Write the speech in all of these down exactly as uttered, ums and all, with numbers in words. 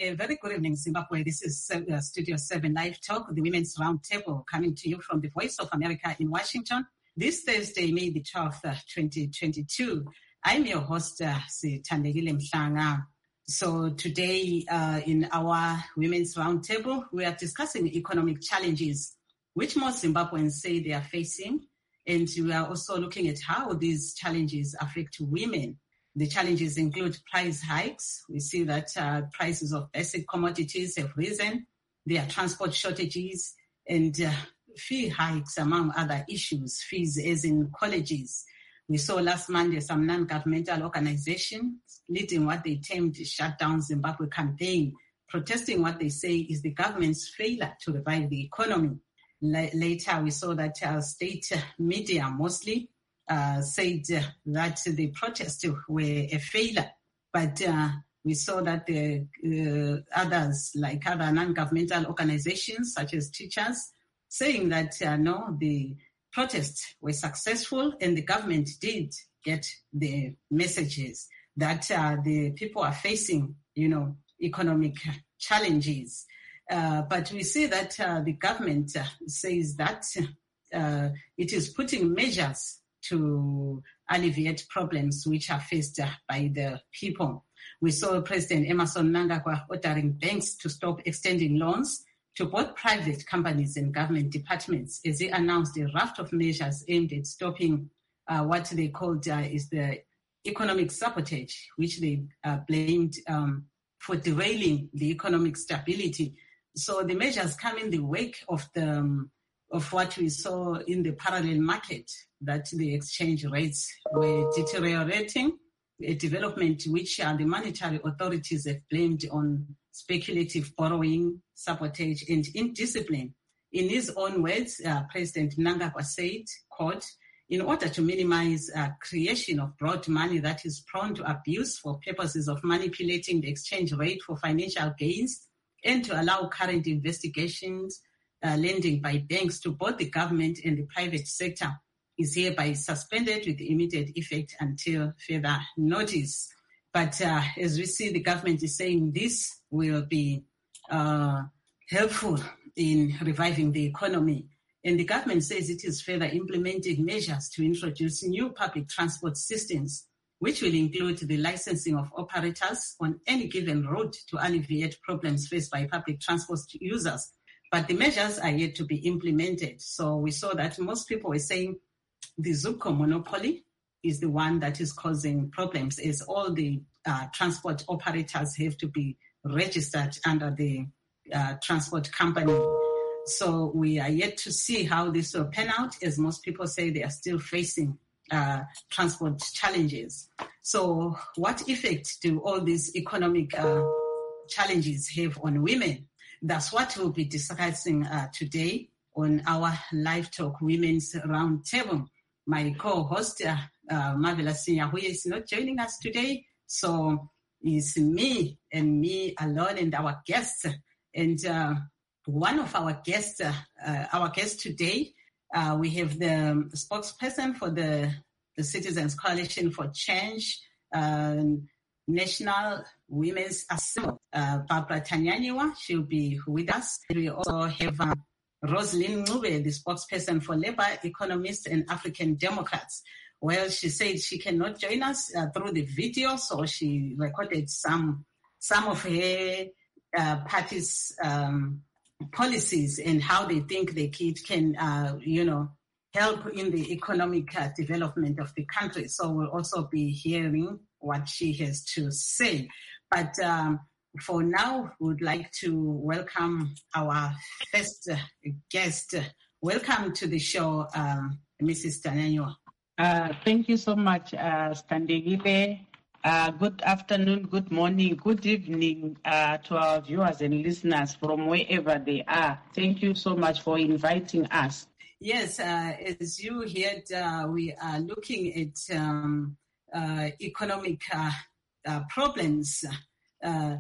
A very good evening, Zimbabwe. This is uh, Studio seven Live Talk, the Women's Roundtable, coming to you from the Voice of America in Washington. This Thursday, May the twelfth, twenty twenty-two. I'm your host, uh, Sithandegile Mhlanga. So today, uh, in our Women's Roundtable, we are discussing economic challenges, which most Zimbabweans say they are facing. And we are also looking at how these challenges affect women. The challenges include price hikes. We see that uh, prices of basic commodities have risen. There are transport shortages and uh, fee hikes, among other issues, fees as in colleges. We saw last Monday some non-governmental organizations leading what they termed Shut Down Zimbabwe campaign, protesting what they say is the government's failure to revive the economy. L- later, we saw that uh, state media mostly Uh, said uh, that the protests were a failure, but uh, we saw that the uh, others, like other non-governmental organizations such as teachers, saying that uh, no, the protests were successful and the government did get the messages that uh, the people are facing, you know, economic challenges. Uh, but we see that uh, the government uh, says that uh, it is putting measures to alleviate problems which are faced by the people. We saw President Emmerson Mnangagwa ordering banks to stop extending loans to both private companies and government departments as he announced a raft of measures aimed at stopping uh, what they called uh, is the economic sabotage, which they uh, blamed um, for derailing the economic stability. So the measures come in the wake of the um, of what we saw in the parallel market, that the exchange rates were deteriorating, a development which uh, the monetary authorities have blamed on speculative borrowing, sabotage, and indiscipline. In his own words, uh, President Mnangagwa said, quote, in order to minimize uh, creation of broad money that is prone to abuse for purposes of manipulating the exchange rate for financial gains, and to allow current investigations, Uh, lending by banks to both the government and the private sector is hereby suspended with immediate effect until further notice. But uh, as we see, the government is saying this will be uh, helpful in reviving the economy. And the government says it is further implementing measures to introduce new public transport systems, which will include the licensing of operators on any given route to alleviate problems faced by public transport users. But the measures are yet to be implemented. So we saw that most people were saying the Zupco monopoly is the one that is causing problems, as all the uh, transport operators have to be registered under the uh, transport company. So we are yet to see how this will pan out, as most people say they are still facing uh, transport challenges. So what effect do all these economic uh, challenges have on women? That's what we'll be discussing uh, today on our Live Talk Women's Roundtable. My co-host, uh, uh, Marvelous Sinyahuye, is not joining us today, so it's me and me alone and our guests. And uh, one of our guests, uh, uh, our guest today, uh, we have the spokesperson for the, the Citizens Coalition for Change, uh, National Women's Assembly, uh, Barbara Tanyanyiwa. She'll be with us. We also have um, Rosalind Ncube, the spokesperson for Labour Economists and African Democrats. Well, she said she cannot join us uh, through the video, so she recorded some some of her uh, party's um, policies and how they think the kid can, uh, you know, help in the economic uh, development of the country. So we'll also be hearing what she has to say. But um, for now, we would like to welcome our first uh, guest. Welcome to the show, um, Missus Tanyanyiwa. Uh, thank you so much, uh, Standegile. Uh, good afternoon, good morning, good evening uh, to our viewers and listeners from wherever they are. Thank you so much for inviting us. Yes, uh, as you heard, uh, we are looking at um, uh, economic uh, uh, problems. Uh,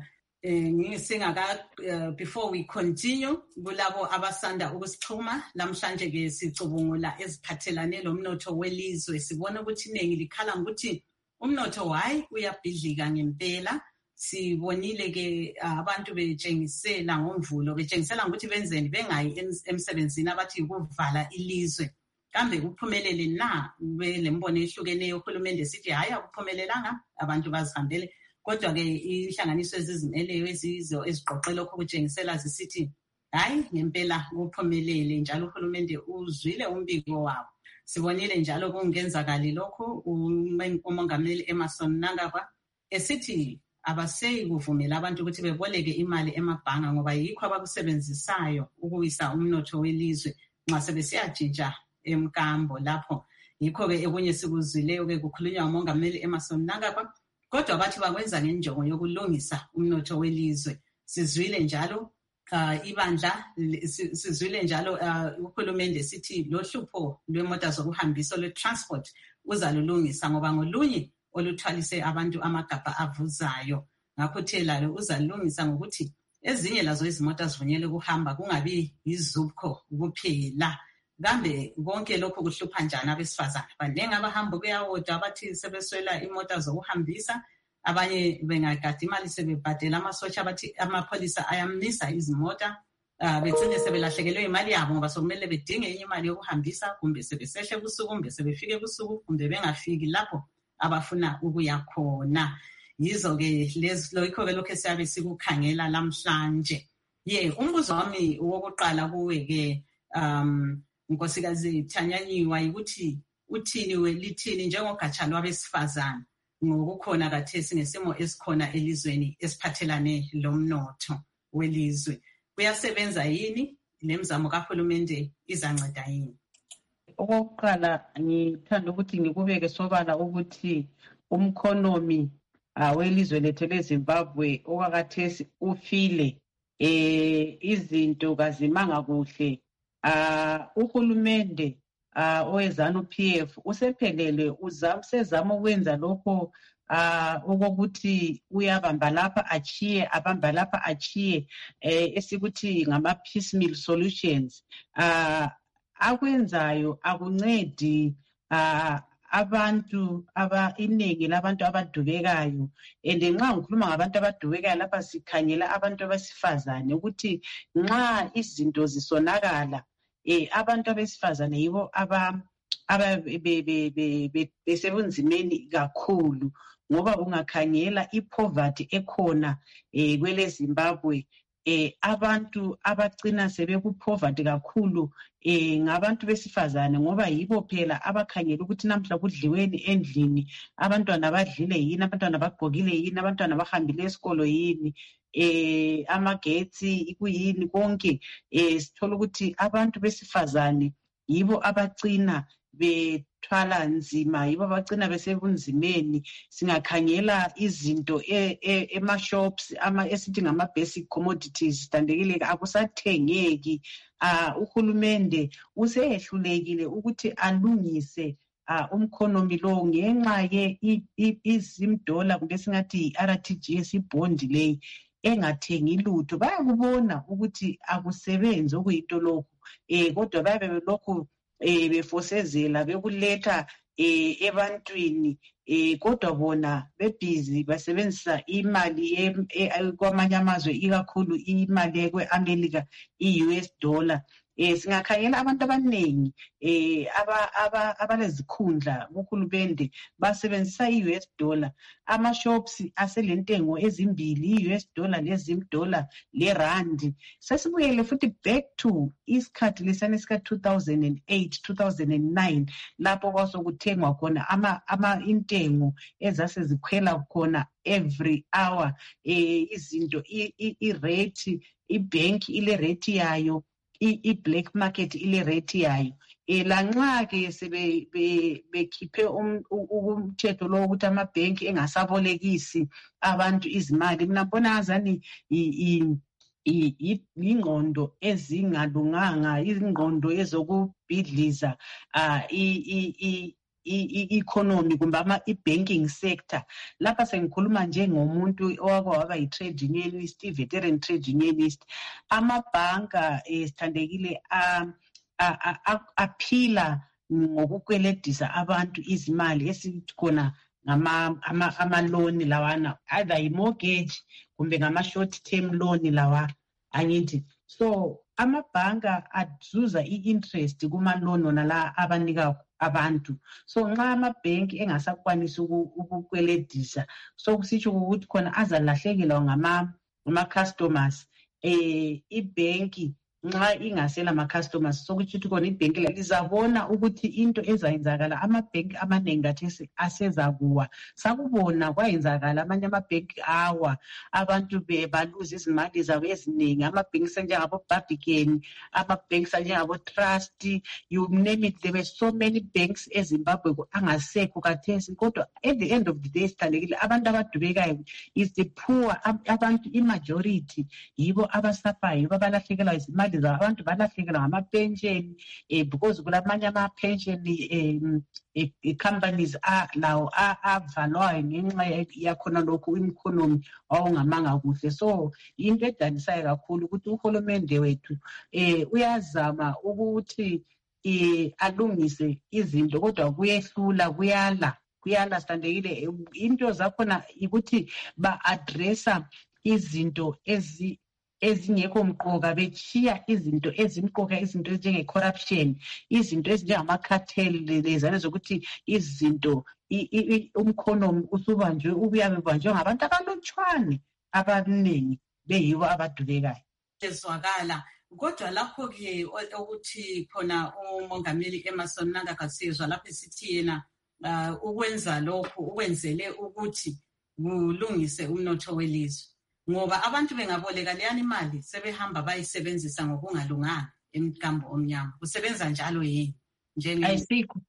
Uh, before we continue, kulabo abasanda ukusixhuma lamhlanje ke sicubungula eziphathelane lomnotho welizwe. Sibona ukuthi iningi likhala ukuthi umnotho hayi uyabhidlika ngempela, sibonile ke abantu betshengisela ngomvulo betshengisela ukuthi benzeni bengayi emsebenzini abathi ukuvala ilizwe. Kambe kuphumelele na belembono ehlukeneyo uhulumende sithi hayi akuphumelelanga abantu bazihambele, kodwa ke inhlanganiso ezizimeleyo ezizo eziqoqe lokho kutshengisela zisithi hayi ngempela kuphumelele njalo uhulumende uzwile umbiko wabo. Sibonile njalo kungenzakali lokho umongameli Emmerson Mnangagwa esithi abaseyi kuvumela abantu ukuthi beboleke imali emabhanga ngoba yikho abakusebenzisayo ukuwisa umnotho welizwe nxa sebesiyajinja emkambo lapho. Yikho ke ekunye sikuzwileyo ke kukhulunywa umongameli Emmerson Mnangagwa, kodwa bathi bakwenza ngenjongo yokulungisa umnotho welizwe. Sizwile njalo uh, ibandla sizwile njalo uh, uhulumende sithi lo hlupho lwemota zokuhambisa lwe-transport uzalulungisa ngoba ngolunye oluthwalise abantu amagabha avuzayo. Ngakho thelalo uzalungisa ngokuthi ezinye lazo izimota zivunyelwe ukuhamba kungabi yizubko kuphela. Kambe konke lokho kuhlupha njani abesifazane? Banengi abahamba kuyawodwa abathi sebeswela imota zokuhambisa, abanye bengagada imali sebebhadela amasotsha abathi amapholisa ayamnisa izimota, uh, bethine sebelahlekelwe imali yabo ngoba sokumele bedinge enye imali yokuhambisa, kumbe sebesehle busuku, kumbe sebefike busuku, kumbe bengafiki lapho abafuna ukuya khona. Yizo ke lezi lokho ke lokho siyabe sikukhangela lamhlanje. Ye umbuzo wami wokuqala kuwe ke um Nkosikazi Thanyanyiwa ukuthi uthini welithini njengogatsha lwabesifazane ngokukhona kathesi ngesimo esikhona elizweni esiphathelane lomnotho welizwe. Kuyasebenza yini lemizamo kahulumende izanceda yini? Okokuqala ngithanda ukuthi ngikubeke sobala ukuthi umkhonomi uh, welizwe lethu leZimbabwe okwakathesi ufile eh izinto kazimanga kuhle. Uh, uhulumende uh, owezanu P F usephelele usezama ukwenza lokho uh, okokuthi uyabamba lapha achiye abamba lapha achiye eh, esikuthi ngama piecemeal solutions. Uh, akwenzayo akuncedi uh, abantu aba iningi labantu abadubekayo, and nxa ngikhuluma ngabantu abadubekayo lapha sikhangela abantu abesifazane ukuthi nxa izinto zisonakala eh abantu abesifazane yibo aba aba besebunzimeni kakhulu ngoba ungakhangela ipoverty ekhona eh kwele Zimbabwe eh abantu abagcina sebekupoverty kakhulu eh ngabantu besifazane ngoba yibo phela abakhangela ukuthi namhla kudliweni endlini, abantwana badlile yini, abantwana bagqokile yini, abantwana bahambile esikolo yini, eh amagetsi ikuyini konke. Eh sithola ukuthi abantu besifazane yibo abagcina bethwala nzima, yibo abagcina besebunzimeni. Singakhangela izinto ema-shops ama esithi ngama basic commodities standekile akusathengeki. Uh, uhulumende useyehlulekile ukuthi alungise uh, umkhonomi lo ngenxa ye izimdola kumbe singathi R T G S bond leyi engathengi lutho. Bayakubona ukuthi akusebenzi okuyinto lokho eh kodwa bayabe belokhu eh befosezela bekuletha eh ebantwini eh kodwa bona bebhizi basebenzisa imali kwamanye amazwe ikakhulu imali ekweAmerica i-U S dollar. Eh singakhangela abantu abanengi eh aba aba abalezikhundla kuhulumende basebenzisa i-U S dollar. Ama shops aselentengo ezimbili, i-U S dollar lezim dollar le rand. Sesibuyele futhi back to isikhathi lesane sika two thousand eight two thousand nine lapho kwasokuthengwa khona ama ama intengo ezase zikhwela khona every hour. Eh izinto i rate ibank ile rate yayo, i black market ile rate yayo. Eh lanxa ke sebe bekhiphe umthetho lo ukuthi amabhenki engasabolekisi abantu izimali, mina mbona azani ingqondo ezingalunganga, ingqondo ezokubhidliza uh, i i-economy kumbe ama i-banking sector. Lapha sengikhuluma njengomuntu owake waba yi-trade unionist, i-veteran trade unionist. Amabhanka esithandekile aphila ngokukweledisa abantu izimali esithi khona ngama ama ama loan lawana, either i-mortgage kumbe ngama short term loan lawa angithi. So amabhanka azuza i-interest kuma loan wona la abanika abantu. So nxa amabhenki engasakwanisi ukukweledisa, so kusitsho ukuthi khona azalahlekelwa ngama ngama customers. Eh ibhenki nxa ingasela ama customers, so kuthi khona ibhenki lizabona ukuthi into ezayenzakala. Amabhenki amanengi kathesi asezakuwa, sakubona kwayenzakala amanye amabhenki awa, abantu bebaluza izimali zabo eziningi. Amabhenki senjengabo Barbican, amabhenki senjengabo Trust, you name it, there were so many banks eZimbabwe angasekho kathesi. Kodwa at the end of the day sithandekile abantu abadubekayo is the poor. Abantu imajority yibo abasafayo, yibo abalahlekelwa izimali zabo. Abantu balahlekelwa ngama-pension eh, because kulamanye ama-pension eh, eh, companies lawo avalwayo ngenxa yakhona lokhu i-economy awungamanga kuhle. So into edanisayo kakhulu ukuthi uhulumende wethu eh uyazama ukuthi eh alungise izinto, kodwa kuyehlula, kuyala kuyala sithandekile. Into zakhona ukuthi ba-addressa izinto ezi ezingekho mqoka, bechiya izinto ezimqoka, izinto ezinjenge-corruption, izinto ezinjengama-cartel, lezana zokuthi izinto umkhono usubanjwe ubuyabe banjwe ngabantu abalutshwane abaningi beyibo abadubekayo. Ezwakala kodwa lapho ke ukuthi khona uMongameli Emmerson Mnangagwa sizwa lapho sithi yena ukwenza lokho ukwenzele ukuthi kulungise umnotho welizwe, ngoba abantu bengaboleka leyani imali sebehamba bayisebenzisa ngokungalunganga emkambo omnyama. Kusebenza njalo yini njenge ayisikho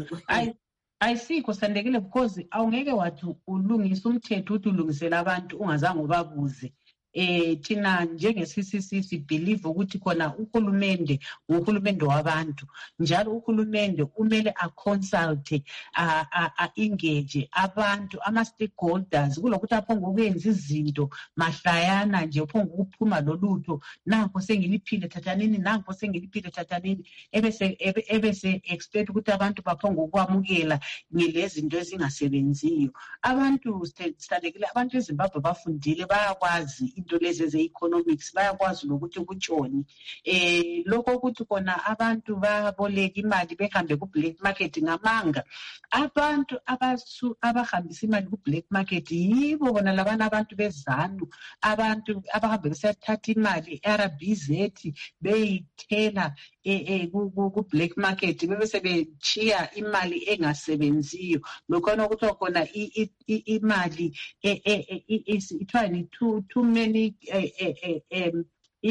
ayisikho sandekile, because awungeke wathi ulungisa umthetho uthi ulungisela abantu ungazange ubabuze. Eh thina njenge-C C C sibelieve ukuthi khona uhulumende uhulumende wabantu, njalo uhulumende umele a-consult a-engage abantu ama-stakeholders kulokuthi aphonge ukwenza izinto mahlayana nje, uphonge ukuphuma lolutho, nanko sengiliphile thathanini, nanko sengiliphile thathanini, ebese ebese expect ukuthi abantu baphonge ukwamukela ngilezi zinto ezingasebenziyo. Abantu sithandekile, abantu eZimbabwe bafundile, bayakwazi into lezi ze-economics, bayakwazi nokuthi kutshoni. Eh lokho ukuthi khona abantu baboleka imali behambe ku-black market ngamanga. Abantu abasu abahambisa imali ku-black market yibo bona labana abantu bezanu, abantu abahambe besathatha imali e-R B Z beyithela eh ku-black market, bese bechiya imali engasebenziyo. Lokhona ukuthi khona imali ithiwa ni too too many um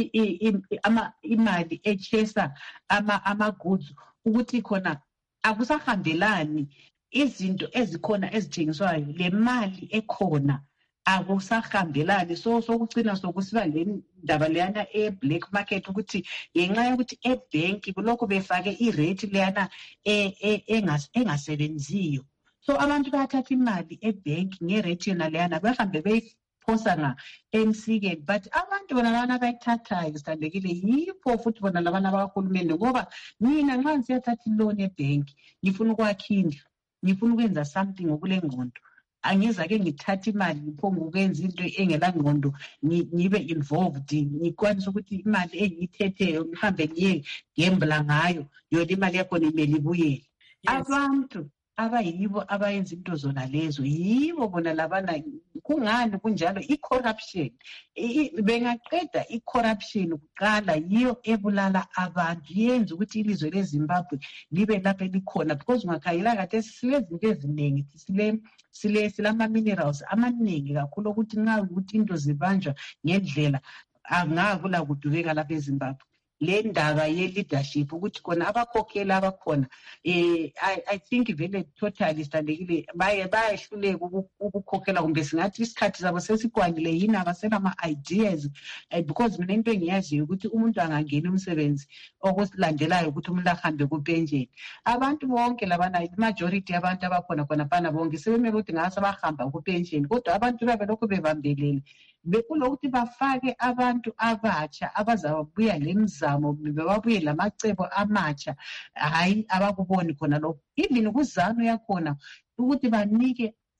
imali echesa ama goods, ukuthi khona akusahambelani izinto ezikhona ezithengiswayo le mali ekhona akusahambelani. So sokucina sokusiba le ndaba leyana e-black market ukuthi ngenxa yokuthi ebhenki kulokhu befake i-rate leyana engasebenziyo. So abantu bayathatha imali ebhenki nge-rate yona leyana behambe beyiphosa nga-M C K, but abantu bona labana bayithathayo sithandekile yipho futhi bona labana bakahulumende. Ngoba mina nxa ngisiyathatha i-loan ebhenki ngifuna ukwakha indlu, ngifuna ukwenza something ngokule ngqondo, angiza ke ngithatha imali ngiphonga ukwenza into engela ngqondo ngibe involved, ngikwanisa ukuthi imali engiyithetheyo ngihambe ngiye gambler ngayo, yona imali yakho imeli ibuyele. Abantu abayibo abayenza into zona lezo yibo bona labana. Kungani kunjalo? I-corruption, bengaqeda i-corruption kuqala, yiyo ebulala abantu, yenza ukuthi ilizwe leZimbabwe libe lapho elikhona. Because ungakhayela kade silezinto eziningi, sile sile silama-minerals amaningi kakhulu ukuthi nxa ukuthi into zibanjwa ngendlela angakula kudubeka lapha eZimbabwe. Le ndaba ye-leadership ukuthi khona abakhokheli abakhona eh I think vele totally sithandekile baye bayehluleka ukukhokhela, kumbe singathi isikhathi zabo sesikwangile yini, abasela ama-ideas. Because mina into engiyaziyo ukuthi umuntu angangena umsebenzi okusilandelayo ukuthi umuntu ahambe kupensheni. Abantu bonke labana, majority yabantu abakhona khona phana bonke sebemele ukuthi ngase bahamba kupensheni, kodwa abantu babe lokhu bebambelele bekulokuthi bafake abantu abatsha abazabuya lemizamo, bebabuye lamacebo amatsha. Hayi abakuboni khona lokho. Even kuzano yakhona ukuthi banike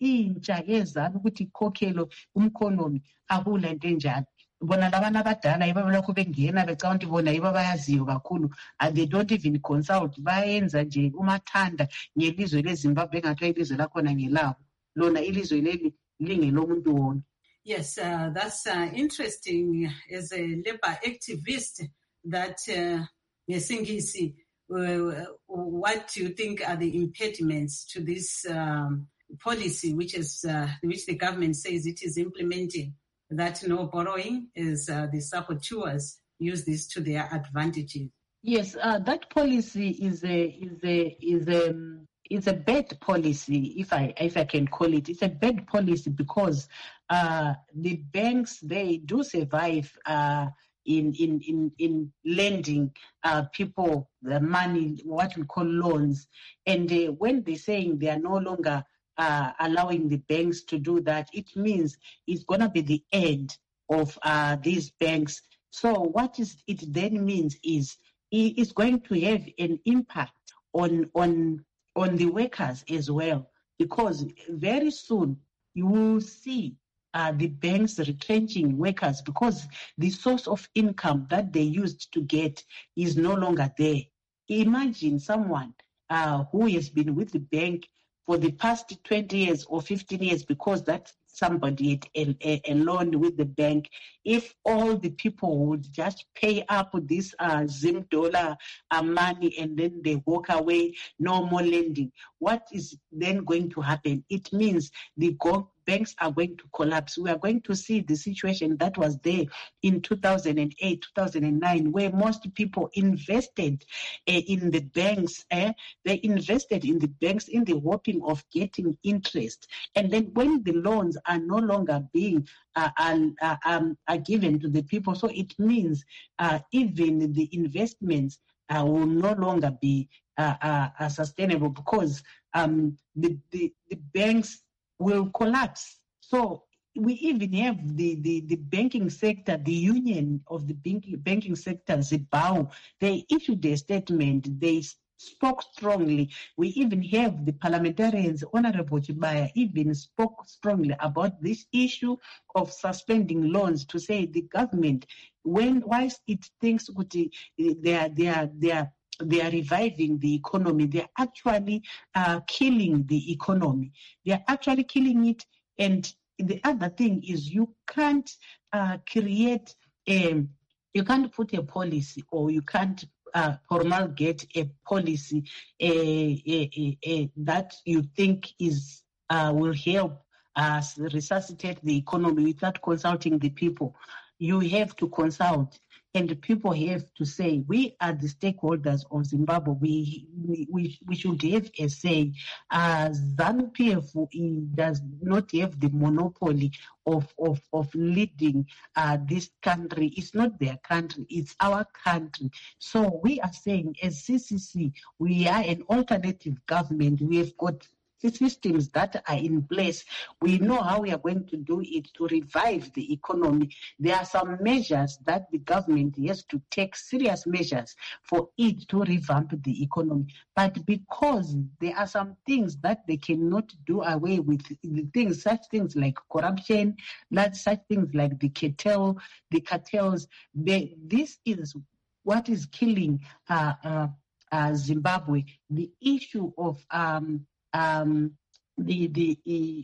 intsha ezama ukuthi ikhokhele umkhonomi akulento enjalo. Bona labana abadala yibo lokho bengena becabanga ukuthi bona yibo abayaziyo kakhulu, and they don't even consult. Bayenza nje umathanda ngelizwe leZimbabwe engathi ilizwe lakhona ngelabo, lona ilizwe leli lingelomuntu wonke. Yes, uh, that's uh, interesting. As a labor activist, that uh, Ngesingisi, uh, what do you think are the impediments to this um, policy, which is uh, which the government says it is implementing? That no borrowing, is uh, the saboteurs use this to their advantages. Yes, uh, that policy is a is a is a is a bad policy, if I if I can call it. It's a bad policy because uh, the banks, they do survive uh, in in in in lending uh, people the money, what we call loans, and uh, when they're saying they are no longer Uh, allowing the banks to do that, it means it's going to be the end of uh, these banks. So what is it then means is it's going to have an impact on on on the workers as well, because very soon you will see uh, the banks retrenching workers because the source of income that they used to get is no longer there. Imagine someone uh, who has been with the bank for the past twenty years or fifteen years because that somebody had a, a, a loan with the bank. If all the people would just pay up this uh, Zim dollar uh, money and then they walk away, no more lending, what is then going to happen? It means the go- banks are going to collapse. We are going to see the situation that was there in two thousand eight, two thousand nine, where most people invested uh, in the banks. Eh? They invested in the banks in the hoping of getting interest. And then when the loans are no longer being uh, uh, um, are given to the people, so it means uh, even the investments uh, will no longer be uh, uh, uh, sustainable because um, the, the, the banks will collapse. So we even have the, the, the banking sector, the union of the banking, banking sector, ZIBAU, they issued a statement. They spoke strongly. We even have the parliamentarians, Honorable Chibaya, even spoke strongly about this issue of suspending loans to say the government, when whilst it thinks they are, they are, they are They are reviving the economy. They are actually uh, killing the economy. They are actually killing it. And the other thing is you can't uh, create, a, you can't put a policy or you can't uh, promulgate a policy uh, uh, uh, uh, that you think is uh, will help us resuscitate the economy without consulting the people. You have to consult. And the people have to say, we are the stakeholders of Zimbabwe. We we, we should have a say. Uh, ZANU-P F does not have the monopoly of, of, of leading uh, this country. It's not their country, it's our country. So we are saying, as C C C, we are an alternative government. We have got the systems that are in place. We know how we are going to do it to revive the economy. There are some measures that the government has to take, serious measures for it to revamp the economy. But because there are some things that they cannot do away with, the things, such things like corruption, not such things like the cartel, the cartels, they, this is what is killing uh, uh, uh, Zimbabwe. The issue of um, Um, the the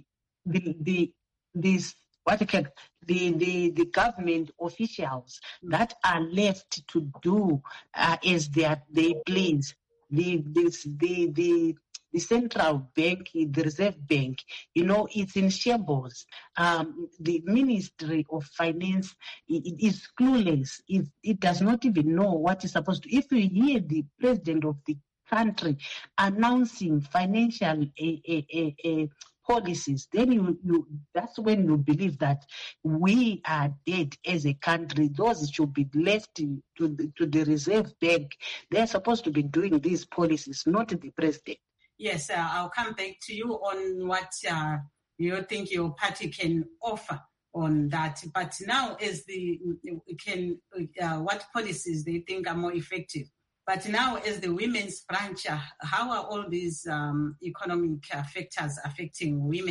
the the this what you can the the the government officials that are left to do uh, as they they please. The this the the the central bank, the Reserve Bank, you know, it's in shambles. Um, the Ministry of Finance it, it is clueless. It, it does not even know what is supposed to. If you hear the president of the country announcing financial uh, uh, uh, uh, policies, then you, you that's when you believe that we are dead as a country. Those should be left to the, to the Reserve Bank. They're supposed to be doing these policies, not the president. Yes, uh, I'll come back to you on what uh, you think your party can offer on that. But now, as the can uh, what policies they think are more effective? But now, as the women's branch, how are all these um, economic factors affecting women?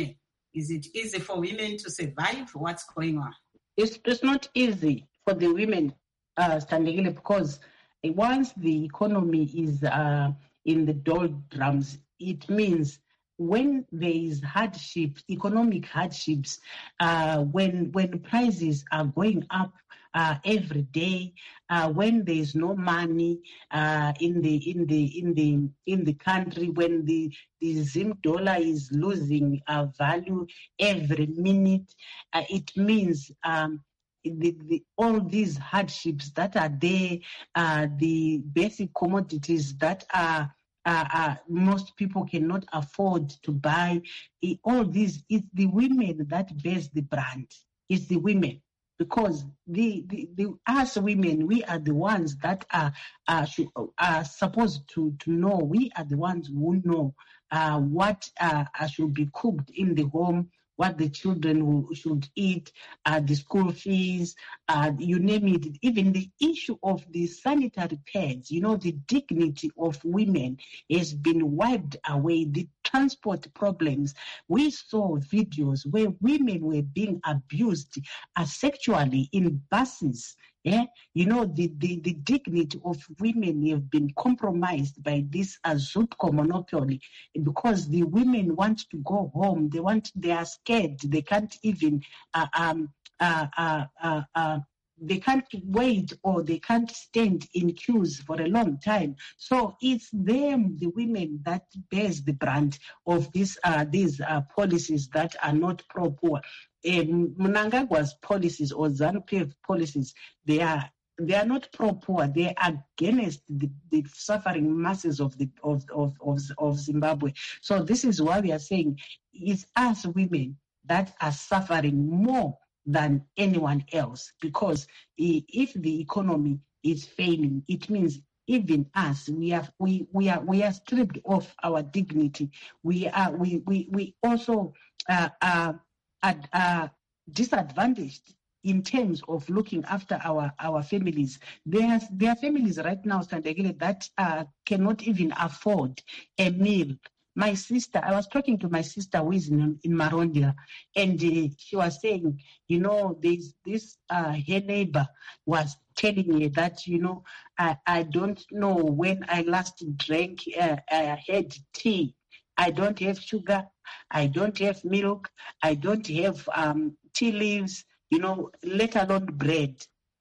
Is it easy for women to survive? What's going on? It's, it's not easy for the women, uh, Standegile, because once the economy is uh, in the doldrums, it means when there is hardship, economic hardships, uh, when when prices are going up uh, every day, uh, when there is no money uh, in the in the in the in the country, when the the Zim dollar is losing uh, value every minute, uh, it means um, the, the, all these hardships that are there, uh, the basic commodities that are Uh, uh, most people cannot afford to buy. It, all these, it's the women that bears the brand. It's the women, because the, the, the us women, we are the ones that are are, should, are supposed to, to know. We are the ones who know uh, what uh, should be cooked in the home, what the children will, should eat, uh, the school fees, uh, you name it, even the issue of the sanitary pads, you know, the dignity of women has been wiped away, the transport problems. We saw videos where women were being abused uh, sexually in buses. Yeah, you know, the, the, the dignity of women have been compromised by this uh, Zutco monopoly, because the women want to go home. They want, they are scared. They can't even, uh, um, uh, uh, uh, uh, they can't wait, or they can't stand in queues for a long time. So it's them, the women, that bears the brand of this, uh, these uh, policies that are not pro-poor. Um, Mnangagwa's policies or ZANU-P F policies, they are they are not pro-poor. They are against the, the suffering masses of the of, of of of Zimbabwe. So this is why we are saying it's us women that are suffering more than anyone else, because if the economy is failing, it means even us, we are we we are we are stripped of our dignity. We are we we we also uh, are. At, uh, disadvantaged in terms of looking after our, our families. There's, there are families right now, Standegile, that uh, cannot even afford a meal. My sister, I was talking to my sister who is in, in Marondia, and uh, she was saying, you know, there's this, uh, her neighbor was telling me that, you know, I, I don't know when I last drank, uh, I had tea. I don't have sugar, I don't have milk, I don't have um, tea leaves, you know, let alone bread.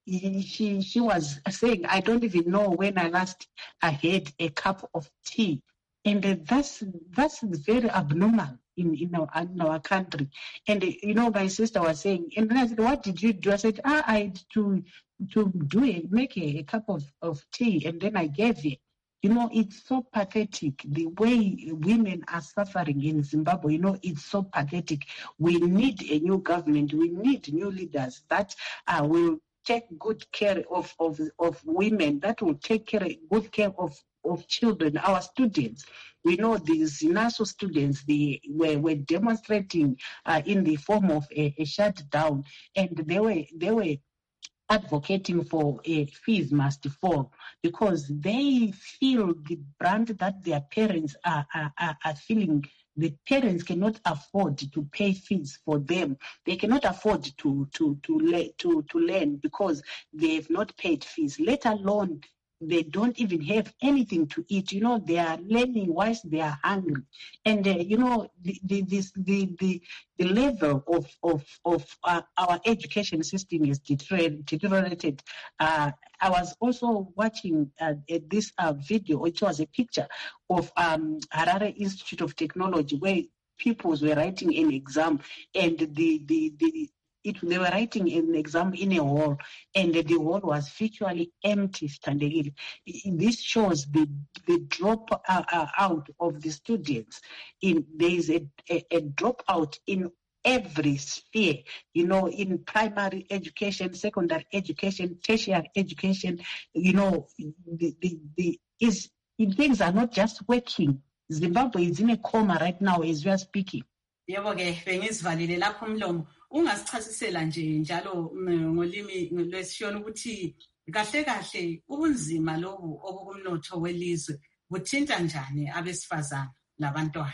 She she was saying, I don't even know when I last I had a cup of tea. And uh, that's that's very abnormal in, in, our, in our country. And, uh, you know, my sister was saying, and then I said, what did you do? I said, ah, I had to, to do it, make a, a cup of, of tea, and then I gave it. You know, it's so pathetic, the way women are suffering in Zimbabwe. You know, it's so pathetic. We need a new government. We need new leaders that uh, will take good care of, of, of women, that will take care, good care of, of children, our students. We know the Zinaso students, they were, were demonstrating uh, in the form of a, a shutdown, and they were they were advocating for uh, fees must fall, because they feel the brand that their parents are, are, are, are feeling. The parents cannot afford to pay fees for them. They cannot afford to to to, le- to, to learn, because they have not paid fees, let alone they don't even have anything to eat. You know, they are learning whilst they are hungry. And, uh, you know, the the, this, the the the level of, of, of uh, our education system is deteriorated. Uh, I was also watching uh, this uh, video, which was a picture of um, Harare Institute of Technology, where pupils were writing an exam, and the the the It, they were writing an exam in a hall, and the hall was virtually empty. Standing. This shows the the drop uh, uh, out of the students. In there is a, a, a dropout in every sphere. You know, in primary education, secondary education, tertiary education. You know, the the, the is things are not just working. Zimbabwe is in a coma right now as we are speaking. Yebo ke bengizivalile lapho umlomo. Ungasichasisela nje njalo ngolimi lwesishona ukuthi kahle kahle ubunzima lobu obukumnotho welizwe buthinta njani abesifazana labantwana.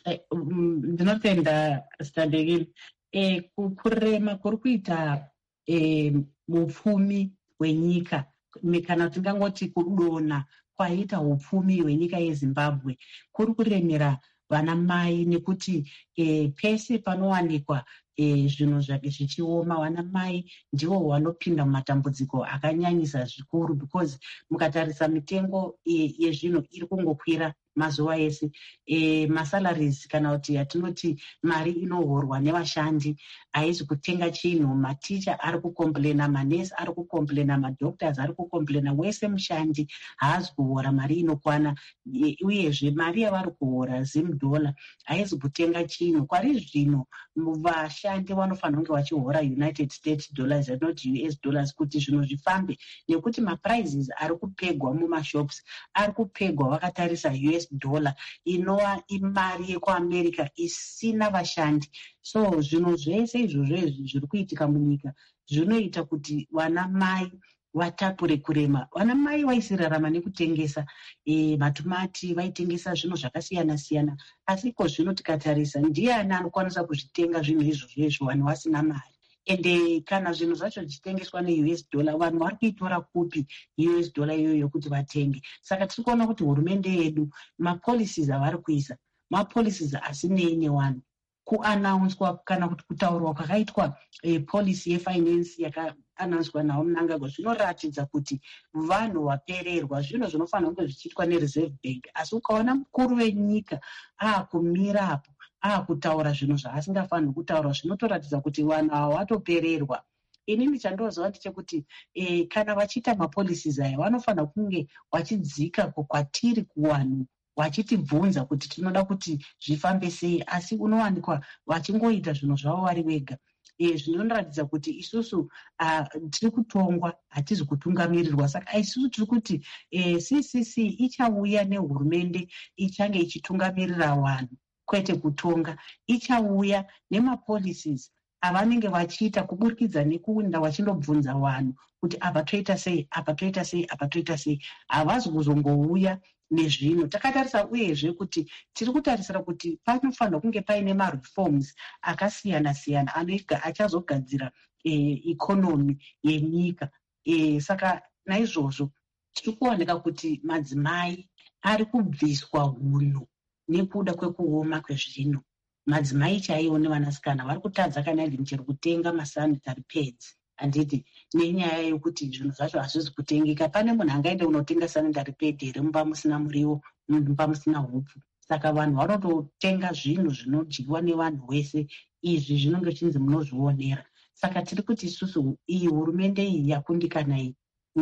ndinotenda Standegile. E, kurema kuri kuita e, upfumi hwenyika, kana tingangoti kudona kwaita upfumi hwenyika yeZimbabwe kuri kuremera vana mai, nekuti e, pese panowanikwa e, zvinhu zvake zvichioma, vana mai ndivo vanopinda mumatambudziko akanyanyisa zvikuru, because mukatarisa mitengo e, yezvinhu iri kungokwira mazuva ese. E, masalaries kana kuti yatinoti mari inohorwa nevashandi haizi kutenga chinhu. Maticha ari kukomplena, manesi ari kukomplena, madoctors ari kukomplena, wese mushandi haazi kuhora mari inokwana. E, uyezve mari yavari kuhora zimudhola haizi kutenga chinhu. Kwari zvino vashandi vanofanira kunge vachihora United States dollars and not U S dollars kuti zvinhu zvifambe, nekuti maprizes ari kupegwa mumashops ari kupegwa vakatarisa U S dollar inova imari yekuamerica isina vashandi. So zvinhu zvese izvozvo zviri kuitika munyika zvinoita kuti vana mai vatakure kurema. Vana mai vaisirarama nekutengesa e, matomati, vaitengesa zvinhu zvakasiyana siyana, asi ko zvino tikatarisa ndiani anokwanisa kuzvitenga zvinhu izvozvo izvo vanhu vasina mari. Ende kana zvinhu zvacho zvichitengeswa ne-U S dollar, vanhu vari kuitora kupi U S dollar iyoyo kuti vatenge? Saka tiri kuona kuti hurumende yedu mapolicies avari kuisa mapolicies asinei nevanhu. Kuanaunswa kana kuti kutaurwa kwakaitwa e, policy yefinance yakaanaunswa nawo Mnangagwa zvinoratidza kuti vanhu vapererwa, zvinhu zvinofanira kunge zvichiitwa neReserve Bank. Asi ukaona mukuru wenyika aakumira apo aakutaura zvinhu zvaasingafaniri kutaura, zvinotoratidza kuti vanhu ava vatopererwa. Inini chandozova ndechekuti e, kana vachiita mapolicies aya vanofanira kunge vachidzika kwatiri kuvanhu vachitibvunza kuti tinoda kuti zvifambe sei, asi unowanikwa vachingoita zvinhu zvavo vari vega. E, zvinoratidza kuti isusu uh, tiri kutongwa, hatizi kutungamirirwa. Saka isusu tiri kuti e, C C C ichauya nehurumende ichange ichitungamirira vanhu kwete kutonga. Ichauya nemapolicies avanenge vachiita kuburikidza nekuenda vachindobvunza vanhu kuti apa toita sei, apa toita sei, apa toita sei. Havazi kuzongouya nezvino. Takatarisa uyezve kuti tiri kutarisira kuti panofanira kunge paine mareforms akasiyana siyana anoiga achazogadzira e, economy yenyika. E, saka naizvozvo tiri kuoneka kuti madzimai ari kubviswa hunhu nekuda kwekuoma kwezvino. Madzimai chaiwo nevanasikana vari kutadza kana even chero kutenga masanitary pads. Anditi nenyaya yokuti zvinhu zvacho hazvizi kutengeka. Pane munhu angaende unotenga sanitary pad here mumba musina muriwo, mumba musina hupfu. Saka vanhu vanototenga zvinhu zvinodyiwa nevanhu vese. Izvi zvinonge chinzi munozvionera. Saka tiri kuti isusu iyi hurumende iyi yakundikana iyi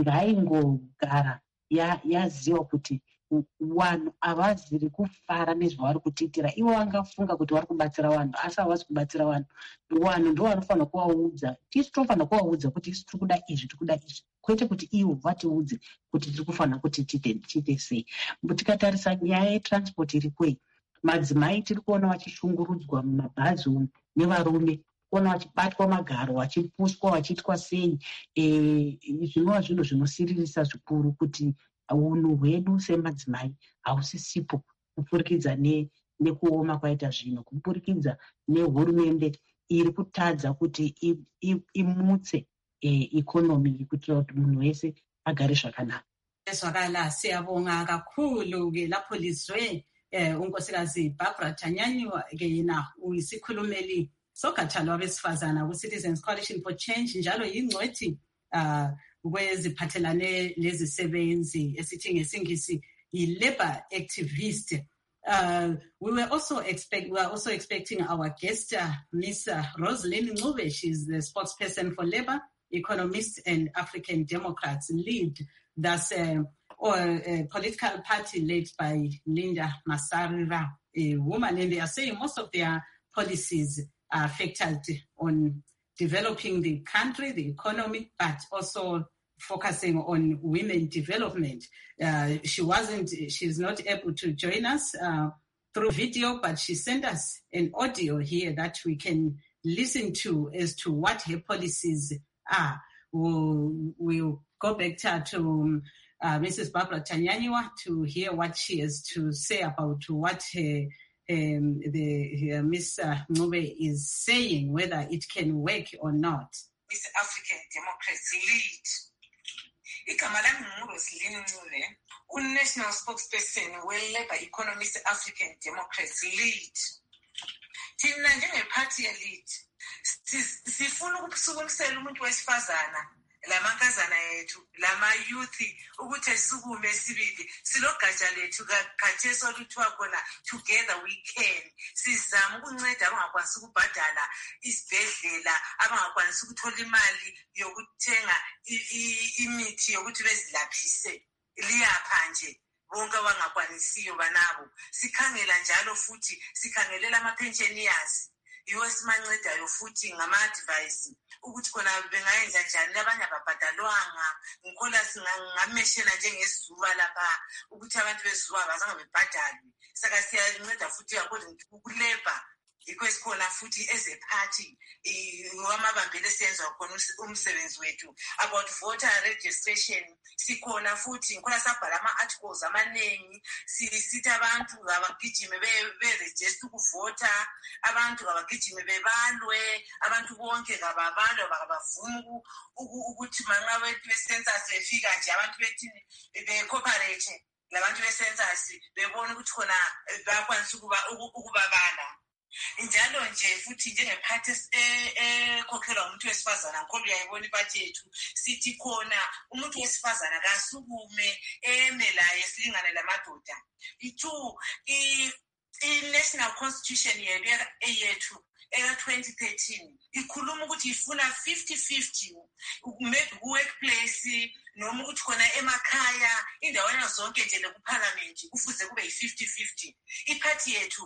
ngaingogara yaziva ya kuti vanhu havaziri kufara nezvavari kutiitira. Ivo vangafunga kuti vari kubatsira vanhu, asi havasi kubatsira vanhu. Vanhu ndo vanofanira kuvaudza. Tisu tofanira kuvaudza kuti isu tiri kuda izvi, tiri kuda izvi, kwete kuti ivo vatiudze kuti tiri kufanira kuti tiite sei. Tikatarisa nyaya yetransport iri kwei, madzimai tiri kuona vachishungurudzwa mumabhazi umu nevarume, kuona vachibatwa magaro, vachipuswa, vachiitwa sei. E, zvinova zvinhu zvinosiririsa zvikuru kuti unhu hwedu semadzimai hausisipo kupfurikidza ne, nekuoma kwaita zvino, kupfurikidza nehurumende iri kutadza kuti imutse e, ikonomi kuitira kuti munhu wese agare zvakanaka. Ezwakala siyabonga kakhulu ke lapho lizwe eh, unkosikazi Barbara Tanyanywa ke yena uyisikhulumeli sogatsha lwabesifazana ku-Citizens Coalition for Change, njalo yingcwethi uh, kweziphathelane lezisebenzi esithi ngesingisi yi-labor activist. Uh, we were also expect we are also expecting our guest, uh, Miss Uh, Rosalind Ncube. She's the spokesperson for Labour, Economists and African Democrats, lead thus uh, or a political party led by Linda Masarira, a woman, and they are saying most of their policies are affected on developing the country, the economy, but also focusing on women development. Uh, she wasn't, she's not able to join us uh, through video, but she sent us an audio here that we can listen to as to what her policies are. We'll, we'll go back to, to uh, Missus Barbara Tanyanywa to hear what she has to say about what her um, the uh, Miss uh, Ncube is saying, whether it can work or not. Miss African Democrats lead. Igama lami nguRoselyn Ncube, uNational Spokesperson we-Labour Economist African Democrats lead. Thina njengephathi ye-lead sifuna ukusukumisela umuntu wesifazana lamankazana yethu lama youth ukuthi esukume sibili silogatsha lethu khathesi oluthiwa khona together we can. Sizama ukunceda abangakwanisi ukubhadala isibhedlela, abangakwanisi ukuthola imali yokuthenga imithi yokuthi bezilaphise liyapha nje bonke abangakwanisiyo banabo. Sikhangela njalo futhi sikhangelela ama-pensioners yiwo esimancedayo futhi ngama-advice ukuthi khona bengayenza njani abanye ababhadalwanga. Ngikhola singameshela njengezizuba lapha ukuthi abantu bezizuba bazange bebhadalwe. Saka siyanceda futhi according to uLabour yikho esikhona futhi as a party wamabambele siyenza khona umsebenzi wethu about voter registration. Sikhona futhi ngikhola sabhala ama-articles amaningi sisithi abantu abagijime be-register ukuvota, abantu abagijime bebalwe, abantu bonke kababalwe bakabavuma ukuthi manxa wethu be-census befika nje abantu bethi be-cooperate labantu be-census bebona ukuthi khona bayakwanisa ukubabala. Njalo nje futhi njengephathi ekhokhelwa umuntu wesifazana ngikho uyayibona iphathi yethu sithi khona umuntu wesifazana kasukume eme laye silingane lamadoda. Itu i-National Constitution yethu eka twenty thirteen ikhuluma ukuthi ifuna fifty fifty maybe ku-workplace noma ukuthi khona emakhaya indawana zonke nje leku-parliament kufuze kube yi-fifty fifty. Iphathi yethu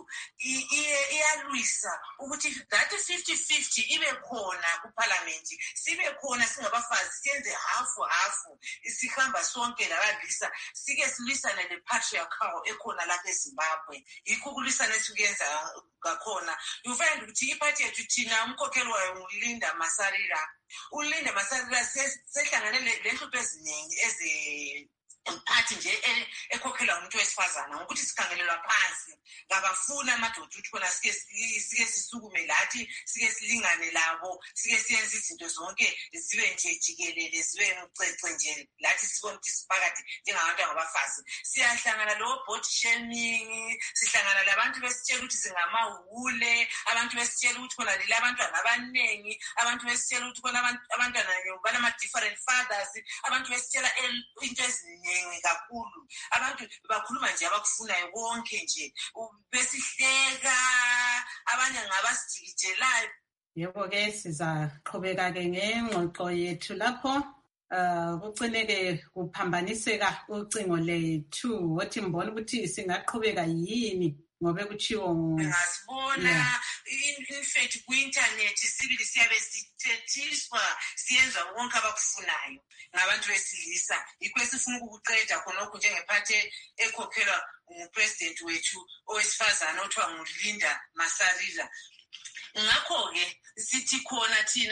iyalwisa ukuthi that fifty fifty ibe khona ku-parliament, sibe khona singabafazi siyenze hafu hafu, sihamba sonke labalisa sike silwisane le-patriarchal ekhona lapha eZimbabwe. Yikho ukulwisana esikuyenza ngakhona. You find ukuthi iphathi yethu thina umkhokheli wayo nguLinda Masarira. uLinda Masarira sehlangane lenhlupho eziningi eze mphathi nje ekhokhelwa umuntu wesifazana ngokuthi sikhangelelwa phansi ngabafuna amadoda ukuthi khona sike sike sisukume lathi sike silingane labo sike siyenze izinto zonke zibe nje jikelele zibe ngcece nje lathi sibone ukuthi siphakathi njengabantu abafazi. Siyahlangana lo body shaming, sihlangana labantu besitshela ukuthi singamawule, abantu besitshela ukuthi khona leli abantwana abaningi, abantu besitshela ukuthi khona abantwana balama different fathers, abantu besitshela into eziningi kakhulu. Abantu bakhuluma nje abakufunayo konke nje besihleka abanye ngabasijikijelayo. Yebo ke sizaqhubeka ke ngengxoxo yethu lapho uh kucineke kuphambaniseka ucingo lethu wathi mbona ukuthi singaqhubeka yini ngobe kuchiwo ngasibona in fact ku-internet sibili siyabe sithethiswa siyenza wonke abakufunayo ngabantu besilisa. Yikho esifuna ukukuqeda khonokho njengephathi ekhokhelwa ngupresident wethu owesifazana othiwa nguLinda Masarira. Ngakho-ke sithi khona thina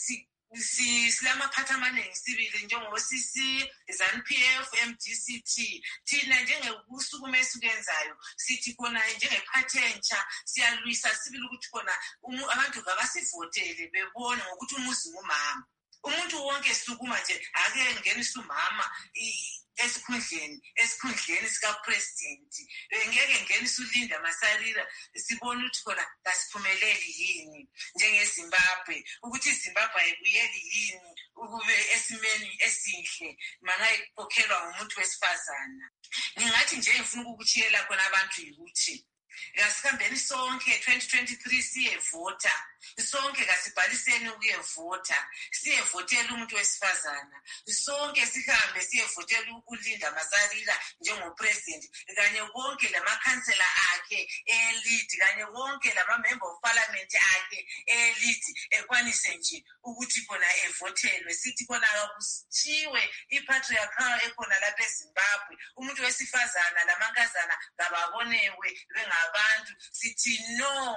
silamaphathi amaningi sibili njengo-C C, ZANU P F, M D C T. Thina njengekusukume esikuyenzayo sithi khona njengephathi entsha siyalwisa sibili ukuthi khona abantu kabasivotele bebone ngokuthi umuzi ngumama. Umuntu wonke sukuma nje ake ngenisa umama esikhundleni esikhundleni sikapresident. Ngeke ngenisa uLinda Masarira sibone ukuthi khona kasiphumeleli yini njengeZimbabwe, ukuthi iZimbabwe ayibuyeli yini ukube esimeni esihle mangayikokhelwa ngumuntu wesifazana. Ngingathi nje ngifuna ukukuchiyela khona abantu ukuthi kasikambeni sonke twenty twenty-three siyevota, sonke kasibhaliseni ukuyevota, siyevotela umuntu wesifazana, sonke sihambe siyevotela uLinda Masarira njengopresident kanye konke lamakhansela akhe elidi kanye konke lama-member of parliament akhe elidi ekwanise nje ukuthi khona evotelwe. Sithi khona kakushiwe ipatriarchal ekhona lapha eZimbabwe, umuntu wesifazana lamankazana kababonewe bengabantu. Sithi no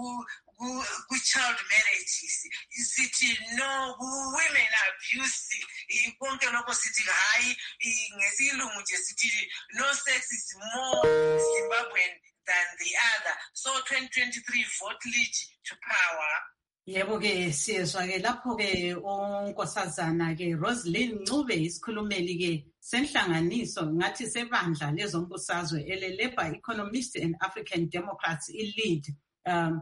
ku-child marriages, sithi no ku-women abuse, konke lokho sithi hayi ngesilungu nje sithi no sex is more Zimbabwean than the other. So twenty twenty-three vote lead to power. Yebo ke siyezwa ke lapho ke unkosazana ke Roslyn Ncube isikhulumeli ke senhlanganiso ngathi sebandla lezombusazwe ele Labour Economists and African Democrats i-lead. Um,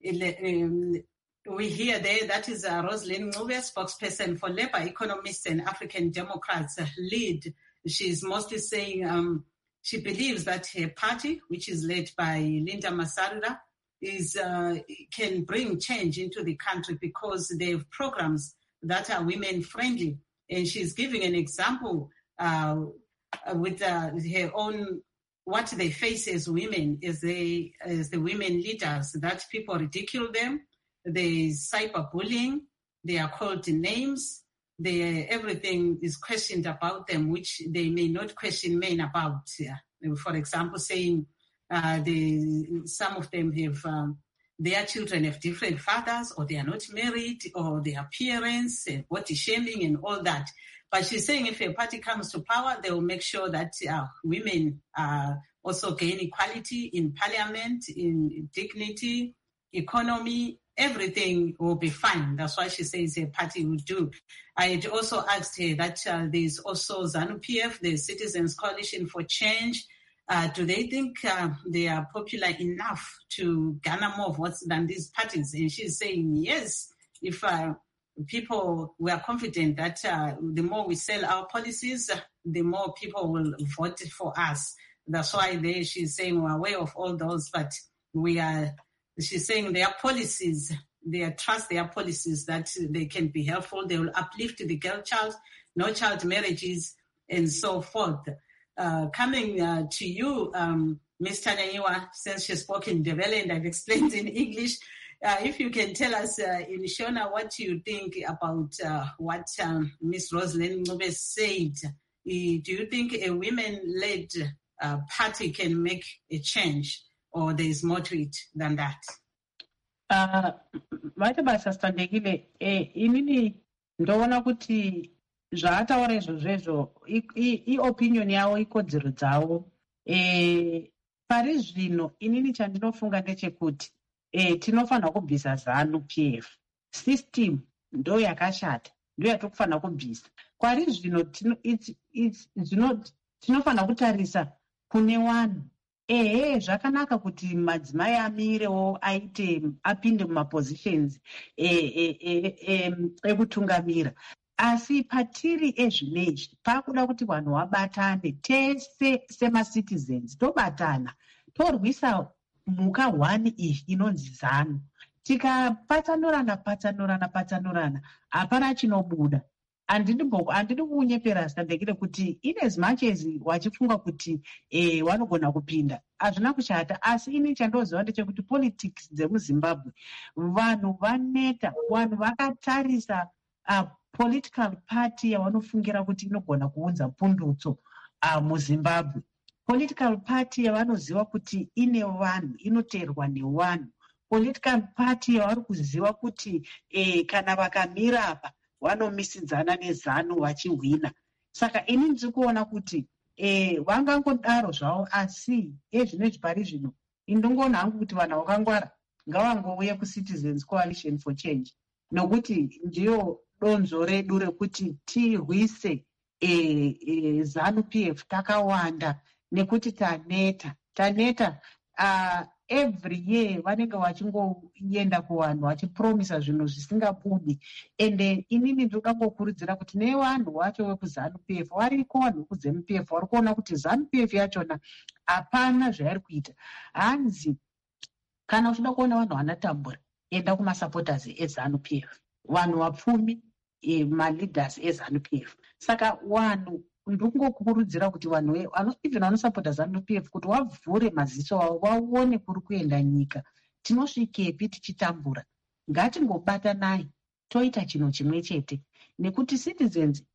um, we hear there that is uh, Roslyn Ncube, spokesperson for Labour Economists and African Democrats, uh, lead. She's mostly saying um, she believes that her party, which is led by Linda Masarura, is uh, can bring change into the country because they have programs that are women-friendly. And she's giving an example uh, with uh, her own, what they face as women, as, they, as the women leaders, that people ridicule them. There's cyberbullying. They are called names. They, everything is questioned about them, which they may not question men about. Yeah. For example, saying, Uh, they, some of them have, um, their children have different fathers, or they are not married, or their parents, and body shaming and all that. But she's saying if a party comes to power, they will make sure that uh, women uh, also gain equality in parliament, in dignity, economy, everything will be fine. That's why she says her party will do. I had also asked her that uh, there's also ZANU-P F, the Citizens Coalition for Change. Uh, do they think uh, they are popular enough to garner more votes than these parties? And she's saying, yes, if uh, people were confident that uh, the more we sell our policies, uh, the more people will vote for us. That's why they, she's saying we're aware of all those, but we are, she's saying their policies, they trust their policies that they can be helpful. They will uplift the girl child, no child marriages, and so forth. Uh, coming uh, to you, um, Miz Tanyaiwa, since she spoke in Ndebele and I've explained in English, uh, if you can tell us uh, in Shona what you think about uh, what um, Miz Roslyn Ncube said. Uh, do you think a women-led uh, party can make a change, or there is more to it than that? Vaita basa standekile, inini ndoona kuti zvaataura izvozvezvo i-opinion yavo, ikodzero dzavo. E, pari zvino inini chandinofunga ndechekuti e, tinofanira kubvisa ZANU-P F. System ndo yakashata, ndo yatokufanira kubvisa. Kwari zvino tinofanira kutarisa kune wanhu. Ehe, zvakanaka kuti madzimai amirewo aite apinde mumapositions ekutungamira. E, e, e, Asi patiri ezvinezvi pakuda kuti vanhu vabatane tese sema-citizens, tobatana torwisa mhuka hwani iyi inonzi ZANU. Tikapatsanurana patsanurana patsanurana hapana chinobuda. Handidi kunyepera standekire kuti in as much as wachifunga kuti eh, vanogona kupinda hazvina kushata, asi ini chandoziva ndechekuti politics dzemuZimbabwe vanhu vaneta, vanhu vakatarisa uh, political party yavanofungira kuti inogona kuunza pundutso uh, muZimbabwe. Political party yavanoziva kuti ine vanhu, inoteerwa nevanhu. Political party yavari kuziva kuti eh, kana vakamira apa vanomisidzana neZANU vachihwina. Saka ini ndiri kuona kuti eh, vangangodaro zvavo, asi ezvinezvi pari zvino indongoona hangu kuti vanhu vakangwara ngavangouye kuCitizens Coalition for Change, nokuti ndiyo donzo redu rekuti tirwise eh, eh, ZANU-P F takawanda, nekuti taneta taneta uh, every year vanenge vachingoenda kuvanhu vachipromisa zvinhu zvisingabudi. Ende inini ndoda ngokurudzira kuti nevanhu vacho vekuZANU-P F variko, vanhu vekuZANU-P F vari kuona kuti ZANU-P F yachona hapana zvairi kuita. Hanzi kana uchida kuona vanhu vanatambura, enda kumasupporters eZANU-P F, vanhu vapfumi, e, maleaders eZANU-P F. Saka vanhu ndingokurudzira kuti vanhu even vanosapota ZANU-P F kuti vavhure maziso avo vaone kuri kuenda nyika. Tinosvikepi tichitambura? Ngatingobatanai toita chinhu chimwe chete, nekuti citizens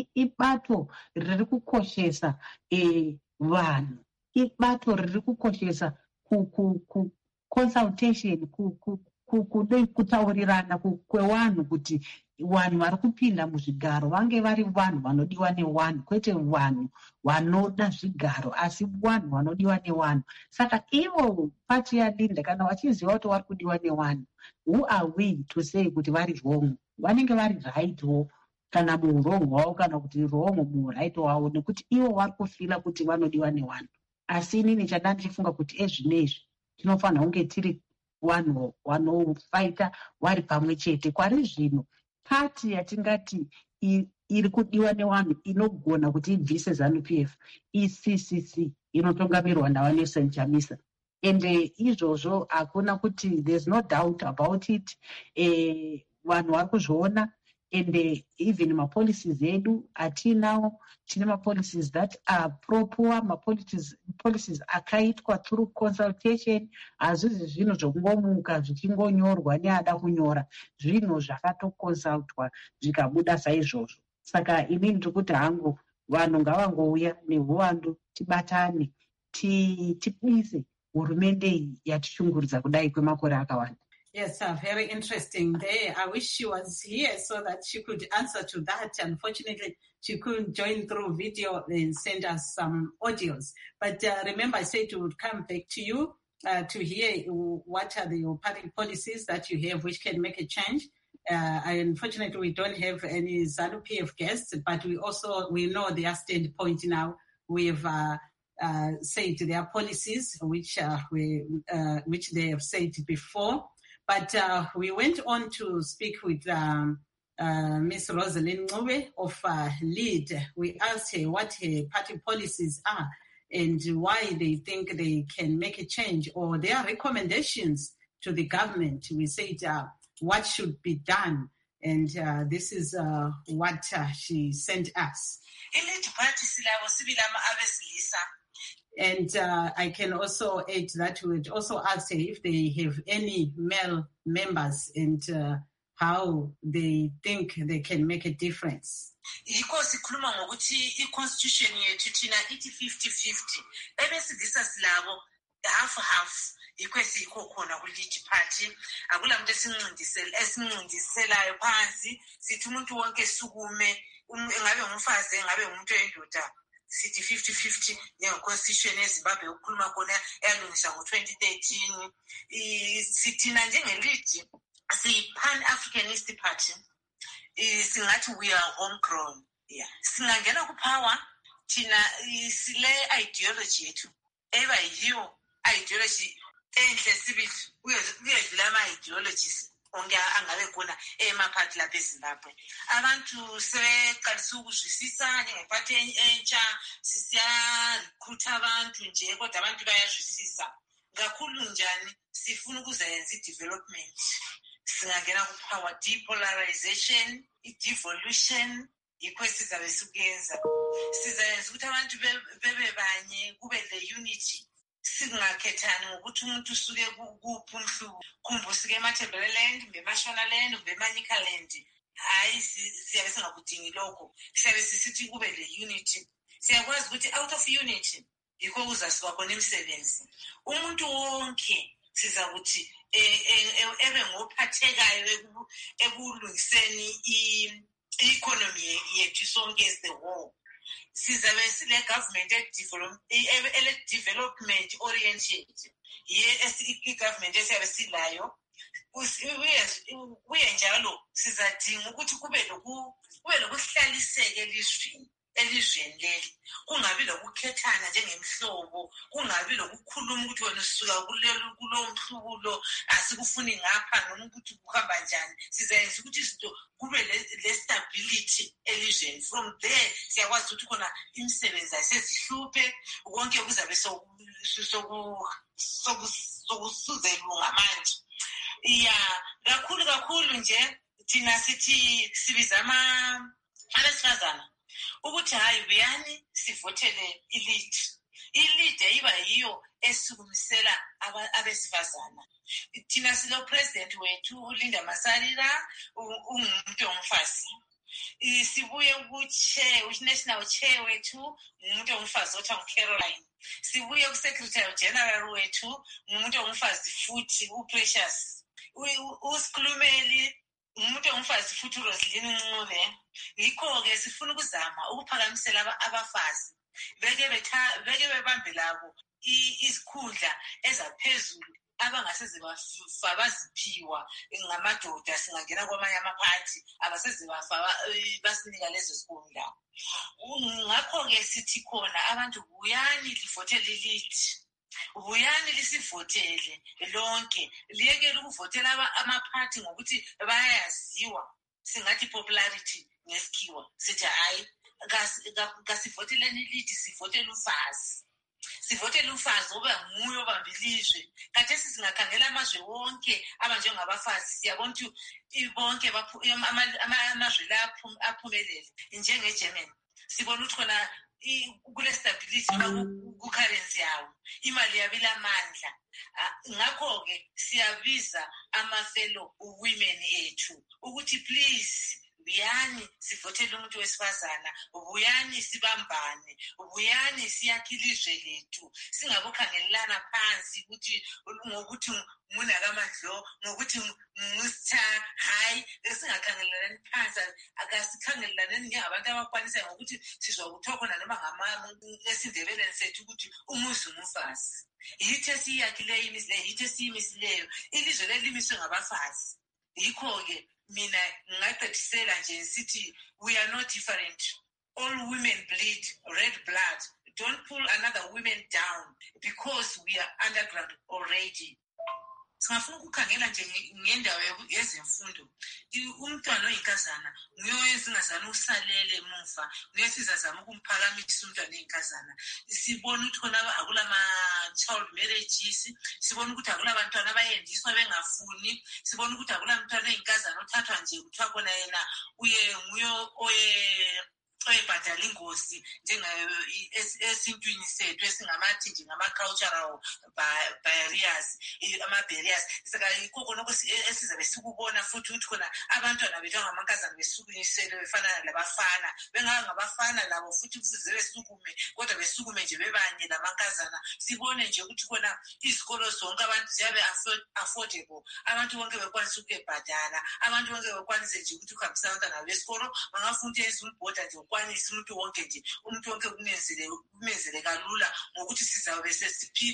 ibato riri kukoshesa e, vanhu, ibato riri kukoshesa ku, ku, ku consultation, ku, ku, kutaurirana kwevanhu kuti vanhu vari kupinda muzvigaro vange vari vanhu vanodiwa nevanhu, kwete vanhu vanoda zvigaro, asi vanhu vanodiwa nevanhu. Saka ivo pati yaLinda kana vachiziva kuti vari kudiwa nevanhu, who are we to say kuti vari wrong? Vanenge vari right wo kana muwrong wavo kana kuti wrong muwright wavo, nekuti ivo vari kufila kuti vanodiwa nevanhu. Asi inini chada ndichifunga kuti ezvinezvi tinofanira kunge tiri vanhu vanofaita vari pamwe chete. Kwari zvino pati yatingati iri kudiwa nevanhu inogona kuti ibvise ZANU P F i-C C C inotungamirwa naVanelson Chamisa. Ende izvozvo hakuna kuti there's no doubt about it. Eh, vanhu vari kuzviona. And uh, even my policies edu atinawo tine ma policies that are pro-poor, ma policies policies akaitwa through consultation. Hazvizi zvinhu zvokungomuka zvichingonyorwa neada kunyora, zvinhu zvakatokonsultwa zvikabuda saizvozvo. Saka inini ndikuti hangu vanhu ngavangouya nehuwandu, tibatane, tibvise hurumende iyi yatishunguridza kudai kwemakore akawanda. Yes, uh, very interesting there. I wish she was here so that she could answer to that. Unfortunately, she couldn't join through video and send us some audios. But uh, remember, I said we would come back to you uh, to hear what are the party policies that you have which can make a change. Uh, unfortunately, we don't have any ZANU P F guests, but we also we know their standpoint now. We've uh, uh, said their policies, which uh, we uh, which they have said before. But uh, we went on to speak with um, uh, Miss Rosalind Ncube of uh, LEAD. We asked her what her party policies are and why they think they can make a change or their recommendations to the government. We said uh, what should be done, and uh, this is uh, what uh, she sent us. And uh, I can also add that we would also ask if they have any male members and uh, how they think they can make a difference. Because sikhuluma ngokuthi i-constitution yethu thina ithi fifty fifty. Ebesidisa silabo half half. Ikwesi ikho khona ku-lead party. Akula muntu esincindisela esincindiselayo phansi. Sithi umuntu wonke sukume engabe umfazi engabe umuntu oyindoda. City fifty fifty njengo-constitution yeZimbabwe ukukhuluma khona eyalungiswa ngo-twenty thirteen. Sithina njenge-lead siyi-Pan-Africanist Party. Singathi we are homegrown. Yeah. Singangena ku-power thina sile ideology yethu eba yiyo ideology enhle sibili kuyedlula ama-ideologies onke angabe khona emaphathi lapha eZimbabwe. Abantu sebeqalisa ukuzwisisa njengephathi entsha sisiya-recruit abantu nje kodwa abantu bayazwisisa. Kakhulu njani sifuna ukuzenza i-development. Singangena ku-power depolarization, i-devolution, yikho sizabe sikuyenza. Sizayenza ukuthi abantu bebe banye kube le-unity. Singakhethani ngokuthi umuntu usuke kuphi umhlubu. Kumbe usuke eMatabeleland, kumbe eMashonaland, kumbe eManyikaland. Hayi siyabe singakudingi lokho. Siyabe sisithi kube le-unity. Siyakwazi ukuthi out of unity yikho kuzasuka khona imisebenzi. Umuntu wonke sizakuthi ebe ngophathekayo ekulungiseni i-economy yethu sonke as the whole. Sizabe sile government ele-development oriented. I-government esiyabe silayo. Kuye njalo sizadinga ukuthi kube lokuhlaliseka elizweni. elizweni leli kungabi lokukhethana njengemhlobo, kungabi lokukhuluma ukuthi wena usuka kulelo kulo mhlubulo asikufuni ngapha noma ukuthi kuhamba njani. Sizayenza ukuthi izinto kube le stability elizweni. From there siyakwazi ukuthi khona imisebenzi asezihluphe konke kuzabe sokusuzelwa ngamanje. Ya kakhulu kakhulu nje thina sithi sibiza ama abesifazana ukuthi hayi buyani sivotele i-lead. I-lead yiba yiyo esukumisela abesifazana. Thina silo president wethu uLinda Masarira ungumuntu omfazi. Sibuye ku-chair, national chair wethu ngumuntu omfazi othiwa Caroline. Sibuye ku-secretary general wethu ngumuntu omfazi futhi uPrecious. Usikhulumeli umuntu ongumfazi futhi uRoslyn Ncube yikho-ke sifuna ukuzama ukuphakamisela abafazi beke betha beke bebambe labo isikhundla ezaphezulu abangaseze bafa baziphiwa ngamadoda singangena kwamanye amaphathi abaseze bafa basinika lezo sikhundla. Ngakho-ke sithi khona abantu buyani livotele lithi buyani lisivotele lonke liyekele ukuvotela amaphathi ngokuthi bayayaziwa singathi popularity ngesikhiwa sithi hayi kasivoteleni lithi sivotele ufazi sivotele ufazi oba nguye obamba ilizwe. Khathesi singakhangela amazwe wonke abanjengabafazi siyabona ukuthi bonke amazwe la aphumelele njengeGermany sibona ukuthi khona kule stability ku-currency yawo imali yabila amandla. Ngakho-ke siyabiza ama-fellow women ethu ukuthi please buyani sivotele umuntu wesifazana buyani sibambane buyani siyakhe ilizwe lethu singabokhangelelana phansi ukuthi ngokuthi ngunakamandlo ngokuthi ngusitha hayi singakhangelelani phansi akasikhangelelani njengabantu abakwanisayo ngokuthi sizokuthiwa khona noma ngama esindebeleni sethu ukuthi umuzi ngumfazi yithi esiyakhileyo imisileyo yithi esiyimisileyo ilizwe lelimiswe ngabafazi. Yikho-ke mina ngingaqedisela nje sithi we are not different. All women bleed red blood. Don't pull another woman down because we are underground already. Singafuna ukukhangela nje ngendawo yezemfundo umntwana oyinkazana nguye esingazana usalele emuva nguye sizazama ukumphakamisa umntwana oyinkazana. Sibona ukuthi khona akulama-child marriages sibona ukuthi akulabantwana abayendiswa bengafuni sibona ukuthi akulamntwana oyinkazana othathwa nje kuthiwa khona yena uye nguye oye oyibhadala ingozi njengesintwini sethu esingamathi nje ngama-cultural barriers ama-barriers yikho khona esizabe sikubona futhi ukuthi khona abantwana bethu angamankazana besukunyiselwe befana labafana bengangabafana labo futhi kufuze besukume kodwa besukume nje bebanye lamankazana. Sibone nje ukuthi khona izikolo zonke abantu ziyabe affordable abantu bonke bekwanisa ukuyibhadala abantu bonke bekwanise nje ukuthi ukuhambisa abantwana besikolo bangafunda yenza umbhoda nje ukwanisa umuntu wonke nje umuntu wonke kumenzele kumenzele kalula ngokuthi sizawube sesiphi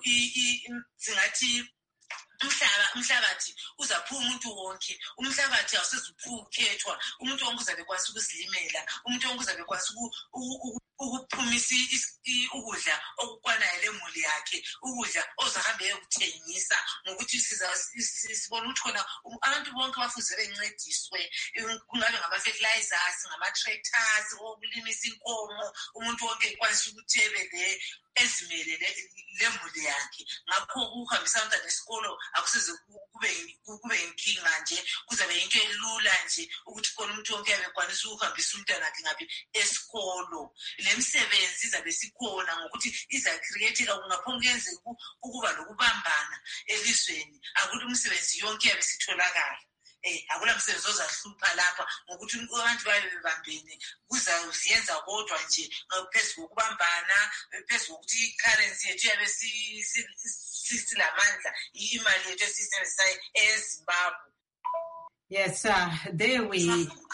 singathi umhlaba umhlabathi uzaphuma umuntu wonke umhlabathi awusezuphuka ukhethwa umuntu wonke uzabe kwanisa ukuzilimela umuntu wonke uzabe kwanisa ukuphumisa ukudla okukwanayo lemuli yakhe ukudla ozahambe ukuthengisa ngokuthi sibona ukuthi khona abantu bonke bafuze bencediswe kungabe ngama-fertilizers ngama-tractors okulimisa inkomo umuntu wonke ekwanisa ukuthi ebe ezimele lemuli yakhe. Ngakho ukuhambisa abantwana esikolo akusize kube yinkinga nje kuzabe yinto elula nje ukuthi khona umuntu wonke abekwanisa ukuhambisa umntwana akhe ngaphi esikolo. Le misebenzi izabe sikhona ngokuthi iza-create-eka kungaphongenzeka ukuba lokubambana elizweni akuthi umsebenzi yonke yabe sitholakala. Eh akula msebenzi ozahlupha lapha ngokuthi abantu babe bebambene kuzayenza kodwa nje ngaphezu kokubambana phezulu ukuthi i-currency yethu yabe silamandla imali yethu esiyisebenzisayo eZimbabwe. Yes, uh, there we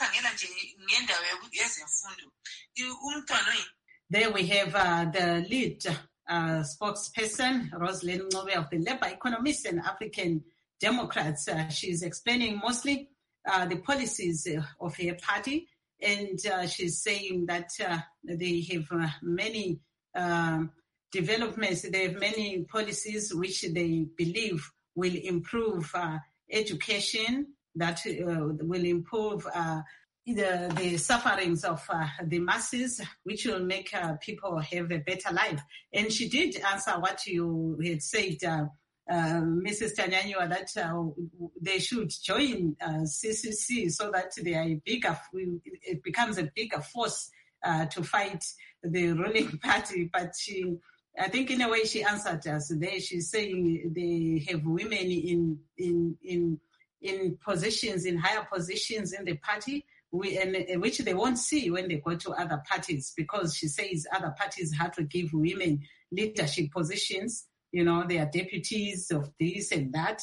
there we have uh, the lead uh, spokesperson, Roslyn Ncube of the Labour Economists and African Democrats. Uh, she's explaining mostly uh, the policies uh, of her party, and uh, she's saying that uh, they have uh, many uh, developments, they have many policies which they believe will improve uh, education, that uh, will improve uh, the, the sufferings of uh, the masses, which will make uh, people have a better life. And she did answer what you had said, uh, uh, Missus Tanyanywa, that uh, they should join uh, C C C so that they are a bigger, it becomes a bigger force uh, to fight the ruling party. But she, I think in a way she answered us there. She's saying they have women in in in in positions, in higher positions in the party, we, and, which they won't see when they go to other parties, because she says other parties have to give women leadership positions. You know, they are deputies of this and that.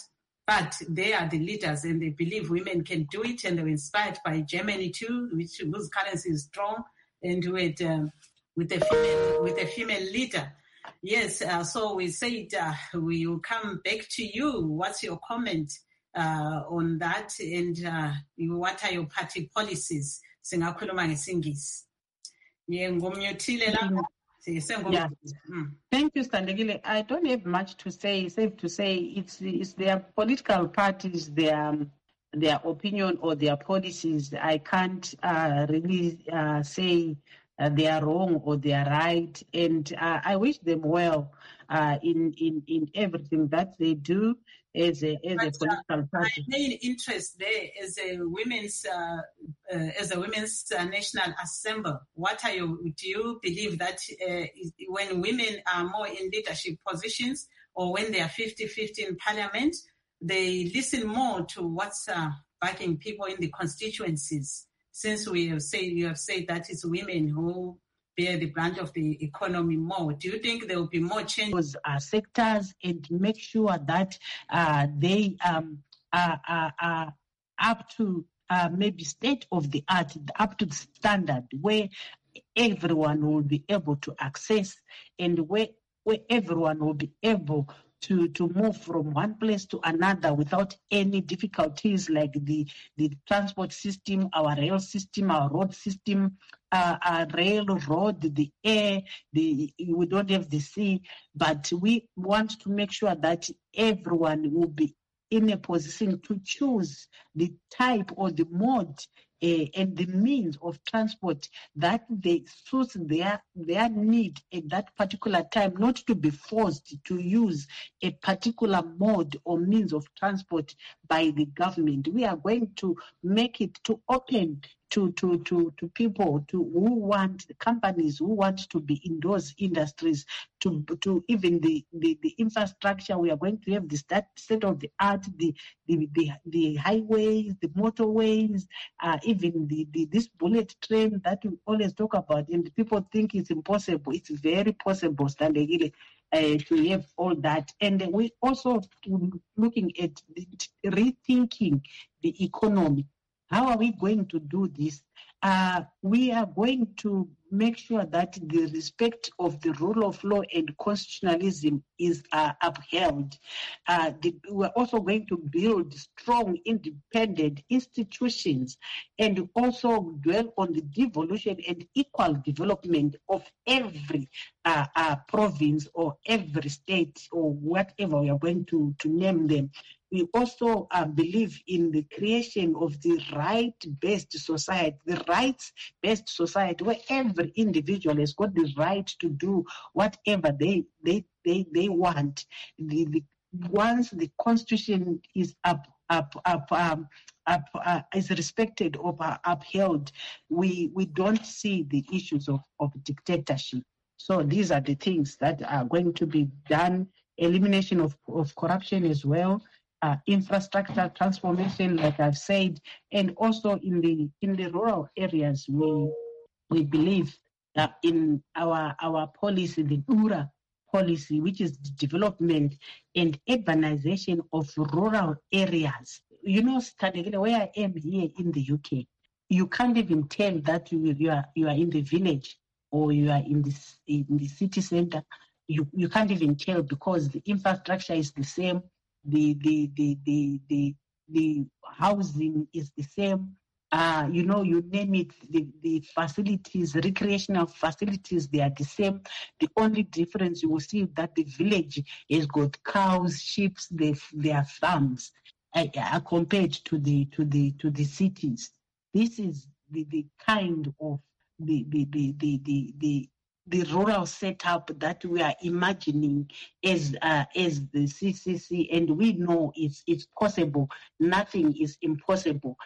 but they are the leaders and they believe women can do it, and they were inspired by Germany too, which whose currency is strong and with um, with a female with a female leader. Yes, uh, so we said uh, we will come back to you. What's your comment uh, on that, and uh, what are your party policies? Singakhuluma ngesingisi. Yeah, ngomnyuthile lapha. Yeah. Mm. Thank you, Standegile. I don't have much to say. Safe to say, it's it's their political parties, their their opinion or their policies. I can't uh, really uh, say uh, they are wrong or they are right, and uh, I wish them well uh, in in in everything that they do as a as but, a political uh, party. My main interest there is a women's uh, uh, as a women's uh, national assembly. What are you? Do you believe that uh, when women are more in leadership positions, or when they are fifty-fifty in parliament, they listen more to what's uh, backing people in the constituencies? Since we have said you have said that it's women who bear the brunt of the economy more, do you think there will be more changes? Uh, sectors and make sure that uh, they um, are, are, are up to uh, maybe state of the art, up to the standard where everyone will be able to access and where, where everyone will be able to, to move from one place to another without any difficulties, like the, the transport system, our rail system, our road system, uh, our railroad, the air, the we don't have the sea, but we want to make sure that everyone will be in a position to choose the type or the mode Uh, and the means of transport that they suit their their need at that particular time, not to be forced to use a particular mode or means of transport by the government. We are going to make it to open to to to, to people to who want companies who want to be in those industries, to to even the, the, the infrastructure. We are going to have the state of the art, the the the, the highways, the motorways, uh, even the, the this bullet train that we always talk about, and people think it's impossible. It's very possible, Standegile, uh, to have all that. And we also looking at the, rethinking the economy. How are we going to do this? Uh, we are going to make sure that the respect of the rule of law and constitutionalism is uh, upheld. Uh, the, we're also going to build strong, independent institutions and also dwell on the devolution and equal development of every uh, uh, province or every state or whatever we are going to, to name them. We also uh, believe in the creation of the right-based society, the rights-based society, where every individual has got the right to do whatever they they they, they want. The, the, once the Constitution is up up up um, up uh, is respected or uh, upheld, we we don't see the issues of, of dictatorship. So these are the things that are going to be done. Elimination of, of corruption as well. Uh, infrastructure transformation, like I've said, and also in the in the rural areas, we we believe that in our our policy, the U R A policy, which is the development and urbanization of rural areas. You know, where I am here in the U K, you can't even tell that you you are you are in the village or you are in the in the city center. You you can't even tell because the infrastructure is the same. The the the the the the housing is the same. Uh, you know, you name it, the, the facilities, recreational facilities, they are the same. The only difference you will see is that the village has got cows, sheep, they, their farms, uh, uh, compared to the to the to the cities. This is the, the kind of the the the the the, the the rural setup that we are imagining as uh, as the C C C, and we know it's it's possible. Nothing is impossible.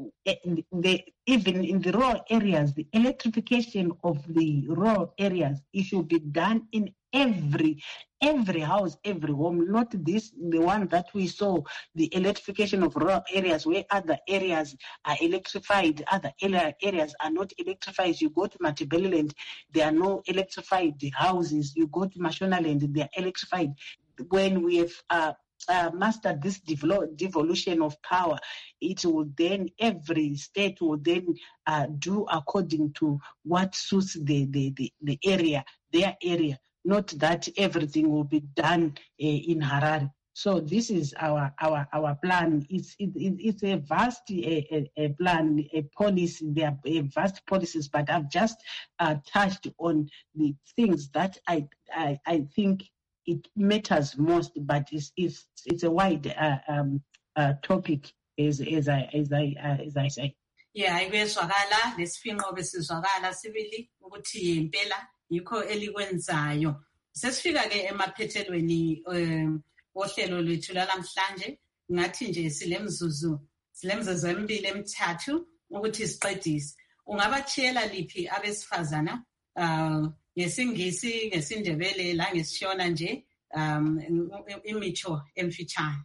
The, even in the rural areas, the electrification of the rural areas, it should be done in every every house, every home, not this, the one that we saw, the electrification of rural areas where other areas are electrified, other areas are not electrified. You go to Matabeleland, there are no electrified houses. You go to Mashonaland, they are electrified. When we have uh, uh, master this devol- devolution of power, it will then, every state will then uh, do according to what suits the, the, the, the area, their area, not that everything will be done uh, in Harare. So this is our our our plan. It's it, it's a vast a, a, a plan, a policy. There are a vast policies, but I've just uh, touched on the things that I I, I think it matters most. But it's it's it's a wide uh, um, uh, topic, as as I as I uh, as I say. Yeah, ayizwakala lesifinqo besizwakala sibili ukuthi impela yikho elikwenzayo. Sesifika ke emaphethelweni um ohlelo lwethu lalamhlanje, ngathi nje silemzuzu silemzuzu emibili emithathu ukuthi siqedise. Ungabatshela liphi abesifazana uh ngesingisi, ngesindebele la ngesishona nje um imicho emfitshane?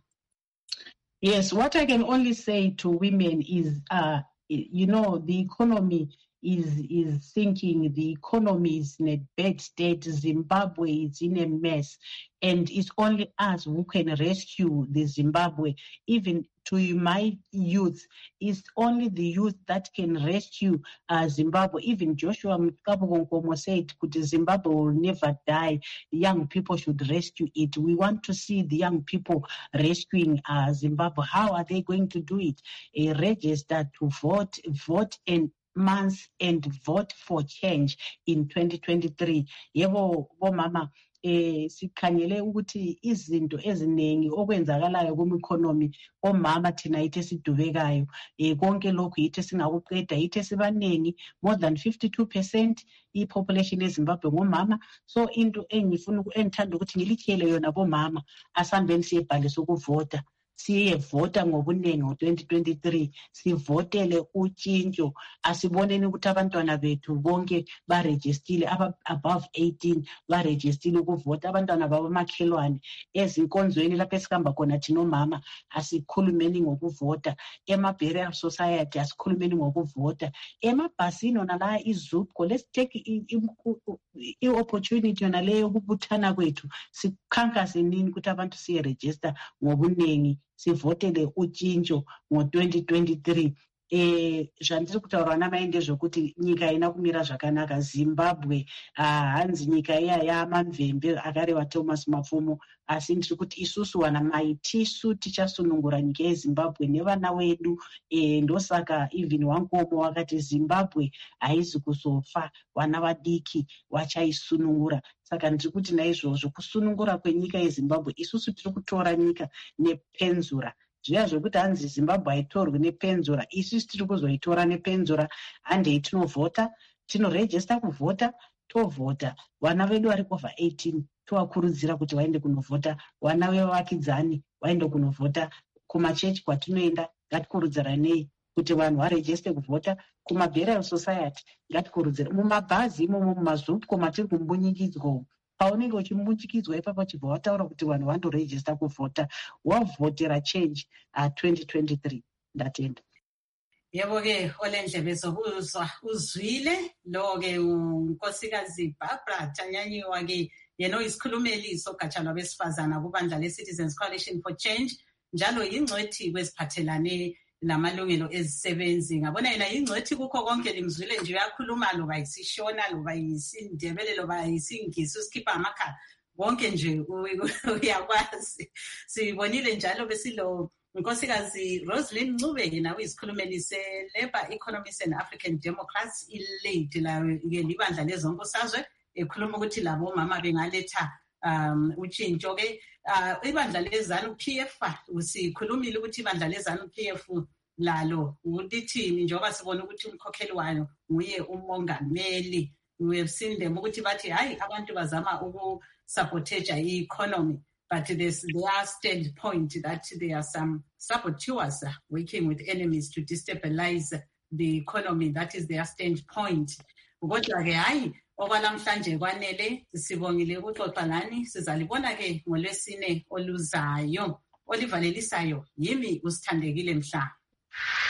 Yes, what I can only say to women is uh you know, the economy is is sinking, the economy is in a bad state, Zimbabwe is in a mess, and it's only us who can rescue the Zimbabwe. Even to my youth, it's only the youth that can rescue uh, Zimbabwe. Even Joshua Mkabogonkomo said, Zimbabwe will never die. Young people should rescue it. We want to see the young people rescuing uh, Zimbabwe. How are they going to do it? A register to vote, vote and months and vote for change in twenty twenty-three. Yebo bomama eh sikhanyele ukuthi izinto eziningi okwenzakalayo kuma economy omama thina yithe sidubekayo eh konke lokhu yithe singakuqeda yithe sibaningi more than fifty-two percent I population eZimbabwe ngomama. So into engifuna engithanda ukuthi ngilithele yona bomama asambeni siyebhalisa ukuvota. Siyevota ngobunengi ngo twenty twenty-three, sivotele utshintsho, asiboneni ukuthi abantwana bethu bonke barejistile above eighteen barejistile ukuvota, abantwana babo makhelwane ezinkonzweni lapho esikamba khona thina omama asikhulumeni ngokuvota, ema burial society asikhulumeni ngokuvota, emabhasini ona la izupho. Let's take I opportunity yona leyo ukubuthana kwethu sikhankase nini ukuthi abantu siye register ngobunengi sivotele utshintsho ngo twenty twenty-three. Eh zvandiri kutaura namaende zvokuti nyika ina kumira zvakanaka. Zimbabwe ah hanzi nyika iya yamamvembe akareva Thomas Mapfumo, asi ndiri kuti isusu wana mai tisu tichasunungura nyika yeZimbabwe nevana wedu. Eh ndosaka even Wankomo wakati Zimbabwe haizi kuzofa, wana vadiki vachaisunungura. Saka ndiri kuti naizvozvo kusunungura kwenyika yeZimbabwe isusu tiri kutora nyika nepenzura. Zviya zvokuti hanzi Zimbabwe haitorwi nepenzura, isusu tiri kuzoitora nepenzura. Handei tinovhota, tinoregister kuvhota, tovhota. Vana vedu vari over eighteen tovakurudzira kuti vaende kunovhota. Vana vevakidzani vaende kunovhota. Kumachechi kwatinoenda ngatikurudziranei kuti vanhu varejiste kuvhota. Kumaburial society ngatikurudzira. Mumabhazi imomo mumazupko matiri kumbunyikidzwa paunenge uchimbunyikidzwa ipapo chibva wataura kuti vanhu vandoregister kuvhota, wavhotera change uh, twenty twenty-three. Ndatenda. Yebo ke olendlebe zokuzwa uzwile lo ke unkosikazi Barbara Tanyanyiwa ke yena isikhulumeli sogatsha lwabesifazana kubandla le-Citizens Coalition for Change, njalo yingcwethi kwesiphathelane namalungelo ezisebenzi. Ngabona yena yingcwethi kukho konke, limzwile nje uyakhuluma loba yisishona loba yisindebele loba yisingisi usikhipha amakhala konke nje uyakwazi. Sibonile njalo besilo unkosikazi Roselyn Ncube yena uyisikhulumeli se-Labour Economists and African Democrats, i-lead la ke libandla lezonkosazwe, ekhuluma ukuthi labo mama bengaletha um utshintsho ke. Uh, ibandla lezanu P F usikhulumile ukuthi ibandla lezanu P F lalo ulithini njengoba sibona ukuthi umkhokheli wayo nguye umongameli. We have seen them ukuthi bathi hayi abantu bazama ukusupportage i-economy, but there's their standpoint that there are some saboteurs working with enemies to destabilize the economy. That is their standpoint. Kodwa ke hayi okwalamhlanje kwanele, sibongile ukuxoxa ngani, sizalibona ke ngolwesine oluzayo. Olivalelisayo yimi uSithandekile Mhlanga.